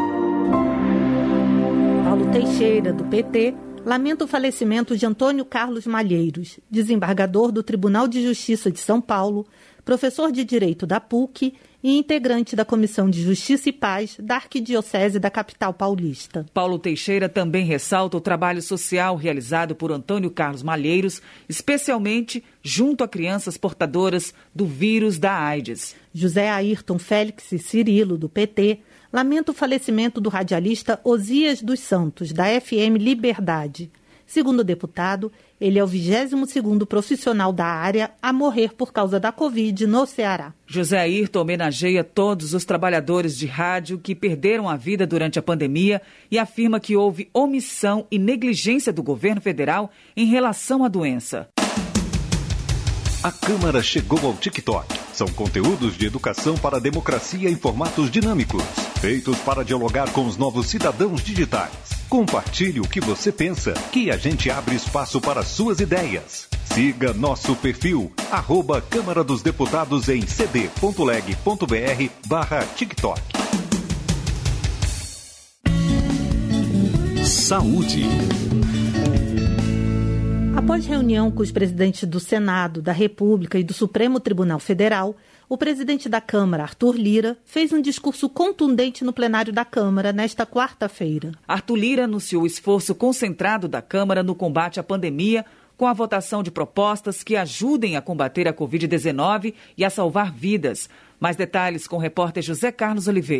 Paulo Teixeira, do P T, lamenta o falecimento de Antônio Carlos Malheiros, desembargador do Tribunal de Justiça de São Paulo, professor de Direito da P U C e integrante da Comissão de Justiça e Paz da Arquidiocese da capital paulista. Paulo Teixeira também ressalta o trabalho social realizado por Antônio Carlos Malheiros, especialmente junto a crianças portadoras do vírus da AIDS. José Ayrton Félix Cirilo, do P T, lamenta o falecimento do radialista Osias dos Santos, da F M Liberdade. Segundo o deputado, ele é o vigésimo segundo profissional da área a morrer por causa da Covid no Ceará. José Ayrton homenageia todos os trabalhadores de rádio que perderam a vida durante a pandemia e afirma que houve omissão e negligência do governo federal em relação à doença. A Câmara chegou ao TikTok. São conteúdos de educação para a democracia em formatos dinâmicos, feitos para dialogar com os novos cidadãos digitais. Compartilhe o que você pensa, que a gente abre espaço para suas ideias. Siga nosso perfil, arroba Câmara dos Deputados em cd.leg.br barra TikTok. Saúde. Após reunião com os presidentes do Senado, da República e do Supremo Tribunal Federal, o presidente da Câmara, Arthur Lira, fez um discurso contundente no plenário da Câmara nesta quarta-feira. Arthur Lira anunciou o esforço concentrado da Câmara no combate à pandemia, com a votação de propostas que ajudem a combater a covid dezenove e a salvar vidas. Mais detalhes com o repórter José Carlos Oliveira.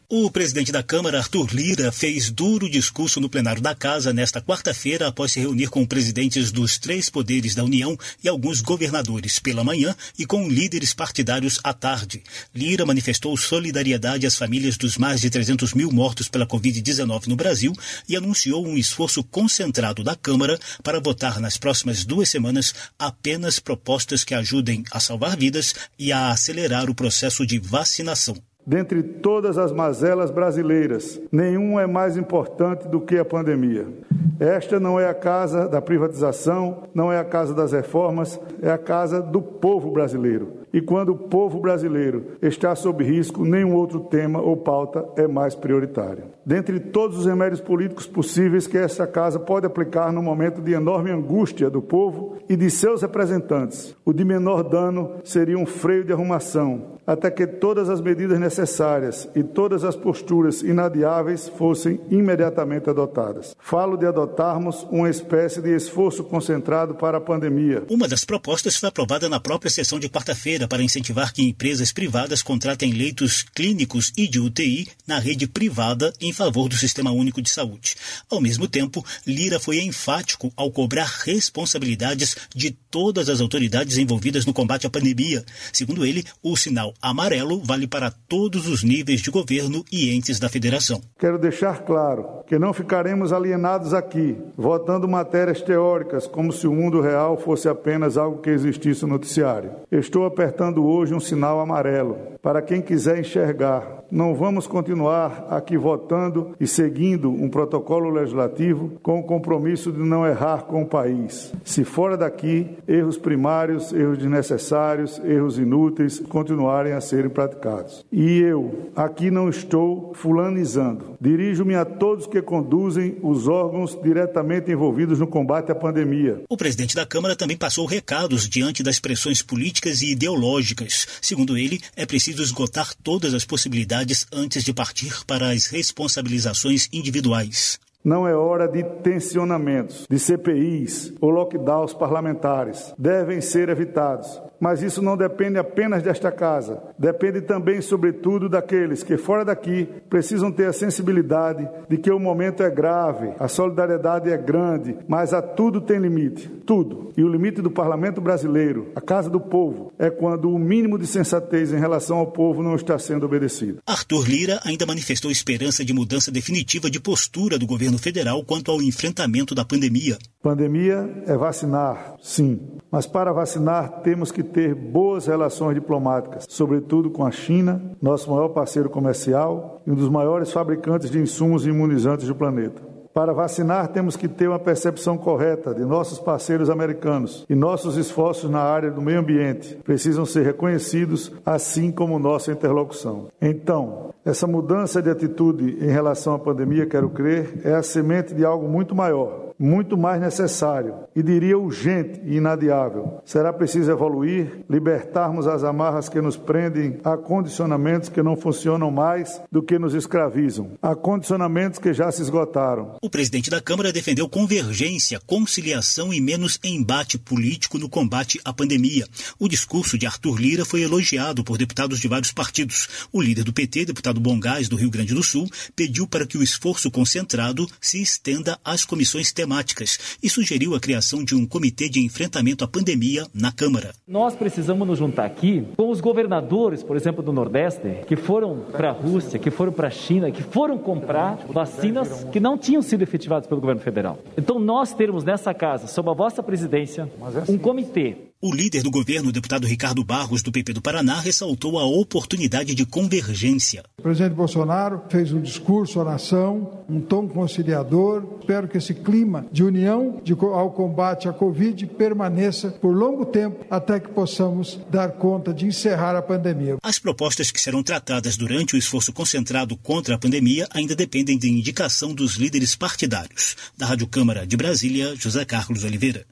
O presidente da Câmara, Arthur Lira, fez duro discurso no plenário da Casa nesta quarta-feira após se reunir com presidentes dos três poderes da União e alguns governadores pela manhã e com líderes partidários à tarde. Lira manifestou solidariedade às famílias dos mais de trezentos mil mortos pela covid dezenove no Brasil e anunciou um esforço concentrado da Câmara para votar nas próximas duas semanas apenas propostas que ajudem a salvar vidas e a acelerar o processo de vacinação. Dentre todas as mazelas brasileiras, nenhuma é mais importante do que a pandemia. Esta não é a casa da privatização, não é a casa das reformas, é a casa do povo brasileiro. E quando o povo brasileiro está sob risco, nenhum outro tema ou pauta é mais prioritário. Dentre todos os remédios políticos possíveis que esta casa pode aplicar no momento de enorme angústia do povo e de seus representantes, o de menor dano seria um freio de arrumação, até que todas as medidas necessárias e todas as posturas inadiáveis fossem imediatamente adotadas. Falo de adotarmos uma espécie de esforço concentrado para a pandemia. Uma das propostas foi aprovada na própria sessão de quarta-feira para incentivar que empresas privadas contratem leitos clínicos e de U T I na rede privada em favor do Sistema Único de Saúde. Ao mesmo tempo, Lira foi enfático ao cobrar responsabilidades de todas as autoridades envolvidas no combate à pandemia. Segundo ele, o sinal amarelo vale para todos os níveis de governo e entes da federação. Quero deixar claro que não ficaremos alienados aqui, votando matérias teóricas como se o mundo real fosse apenas algo que existisse no noticiário. Estou apertando hoje um sinal amarelo para quem quiser enxergar. Não vamos continuar aqui votando e seguindo um protocolo legislativo com o compromisso de não errar com o país. Se fora daqui, erros primários, erros desnecessários, erros inúteis continuarem a serem praticados. E eu aqui não estou fulanizando. Dirijo-me a todos que conduzem os órgãos diretamente envolvidos no combate à pandemia. O presidente da Câmara também passou recados diante das pressões políticas e ideológicas. Segundo ele, é preciso esgotar todas as possibilidades antes de partir para as responsabilizações individuais. Não é hora de tensionamentos, de C P Is ou lockdowns parlamentares. Devem ser evitados. Mas isso não depende apenas desta casa. Depende também, sobretudo, daqueles que, fora daqui, precisam ter a sensibilidade de que o momento é grave, a solidariedade é grande, mas a tudo tem limite. Tudo. E o limite do Parlamento brasileiro, a Casa do Povo, é quando o mínimo de sensatez em relação ao povo não está sendo obedecido. Arthur Lira ainda manifestou esperança de mudança definitiva de postura do governo federal quanto ao enfrentamento da pandemia. Pandemia é vacinar, sim. Mas para vacinar temos que ter boas relações diplomáticas, sobretudo com a China, nosso maior parceiro comercial e um dos maiores fabricantes de insumos imunizantes do planeta. Para vacinar, temos que ter uma percepção correta de nossos parceiros americanos e nossos esforços na área do meio ambiente precisam ser reconhecidos, assim como nossa interlocução. Então, essa mudança de atitude em relação à pandemia, quero crer, é a semente de algo muito maior, muito mais necessário e diria urgente e inadiável. Será preciso evoluir, libertarmos as amarras que nos prendem a condicionamentos que não funcionam mais do que nos escravizam, a condicionamentos que já se esgotaram. O presidente da Câmara defendeu convergência, conciliação e menos embate político no combate à pandemia. O discurso de Arthur Lira foi elogiado por deputados de vários partidos. O líder do P T, deputado Bongás, do Rio Grande do Sul, pediu para que o esforço concentrado se estenda às comissões temáticas e sugeriu a criação de um comitê de enfrentamento à pandemia na Câmara. Nós precisamos nos juntar aqui com os governadores, por exemplo, do Nordeste, que foram para a Rússia, que foram para a China, que foram comprar vacinas que não tinham sido efetivadas pelo governo federal. Então nós termos nessa casa, sob a vossa presidência, um comitê. O líder do governo, o deputado Ricardo Barros, do P P do Paraná, ressaltou a oportunidade de convergência. O presidente Bolsonaro fez um discurso à nação, um tom conciliador. Espero que esse clima de união de, ao combate à Covid permaneça por longo tempo até que possamos dar conta de encerrar a pandemia. As propostas que serão tratadas durante o esforço concentrado contra a pandemia ainda dependem de indicação dos líderes partidários. Da Rádio Câmara de Brasília, José Carlos Oliveira.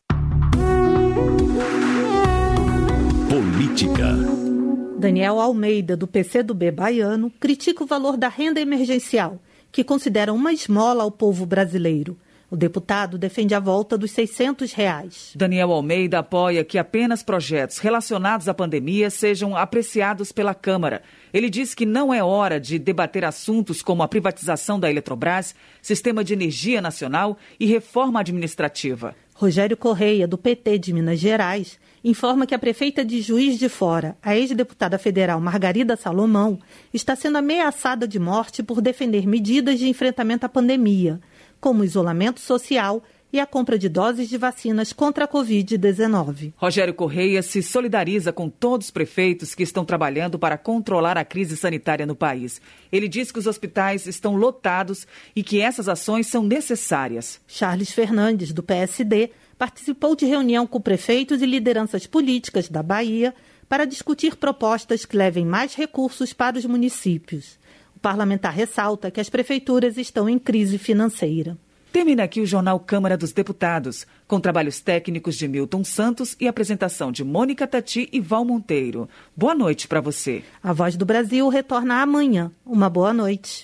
Política. Daniel Almeida, do P C do B baiano, critica o valor da renda emergencial, que considera uma esmola ao povo brasileiro. O deputado defende a volta dos seiscentos reais. Daniel Almeida apoia que apenas projetos relacionados à pandemia sejam apreciados pela Câmara. Ele diz que não é hora de debater assuntos como a privatização da Eletrobras, Sistema de Energia Nacional e reforma administrativa. Rogério Correia, do P T de Minas Gerais, informa que a prefeita de Juiz de Fora, a ex-deputada federal Margarida Salomão, está sendo ameaçada de morte por defender medidas de enfrentamento à pandemia, como o isolamento social e a compra de doses de vacinas contra a covid dezenove. Rogério Correia se solidariza com todos os prefeitos que estão trabalhando para controlar a crise sanitária no país. Ele diz que os hospitais estão lotados e que essas ações são necessárias. Charles Fernandes, do P S D, participou de reunião com prefeitos e lideranças políticas da Bahia para discutir propostas que levem mais recursos para os municípios. O parlamentar ressalta que as prefeituras estão em crise financeira. Termina aqui o Jornal Câmara dos Deputados, com trabalhos técnicos de Milton Santos e apresentação de Mônica Tati e Val Monteiro. Boa noite para você. A Voz do Brasil retorna amanhã. Uma boa noite.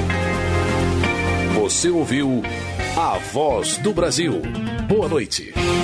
Você ouviu A Voz do Brasil. Boa noite.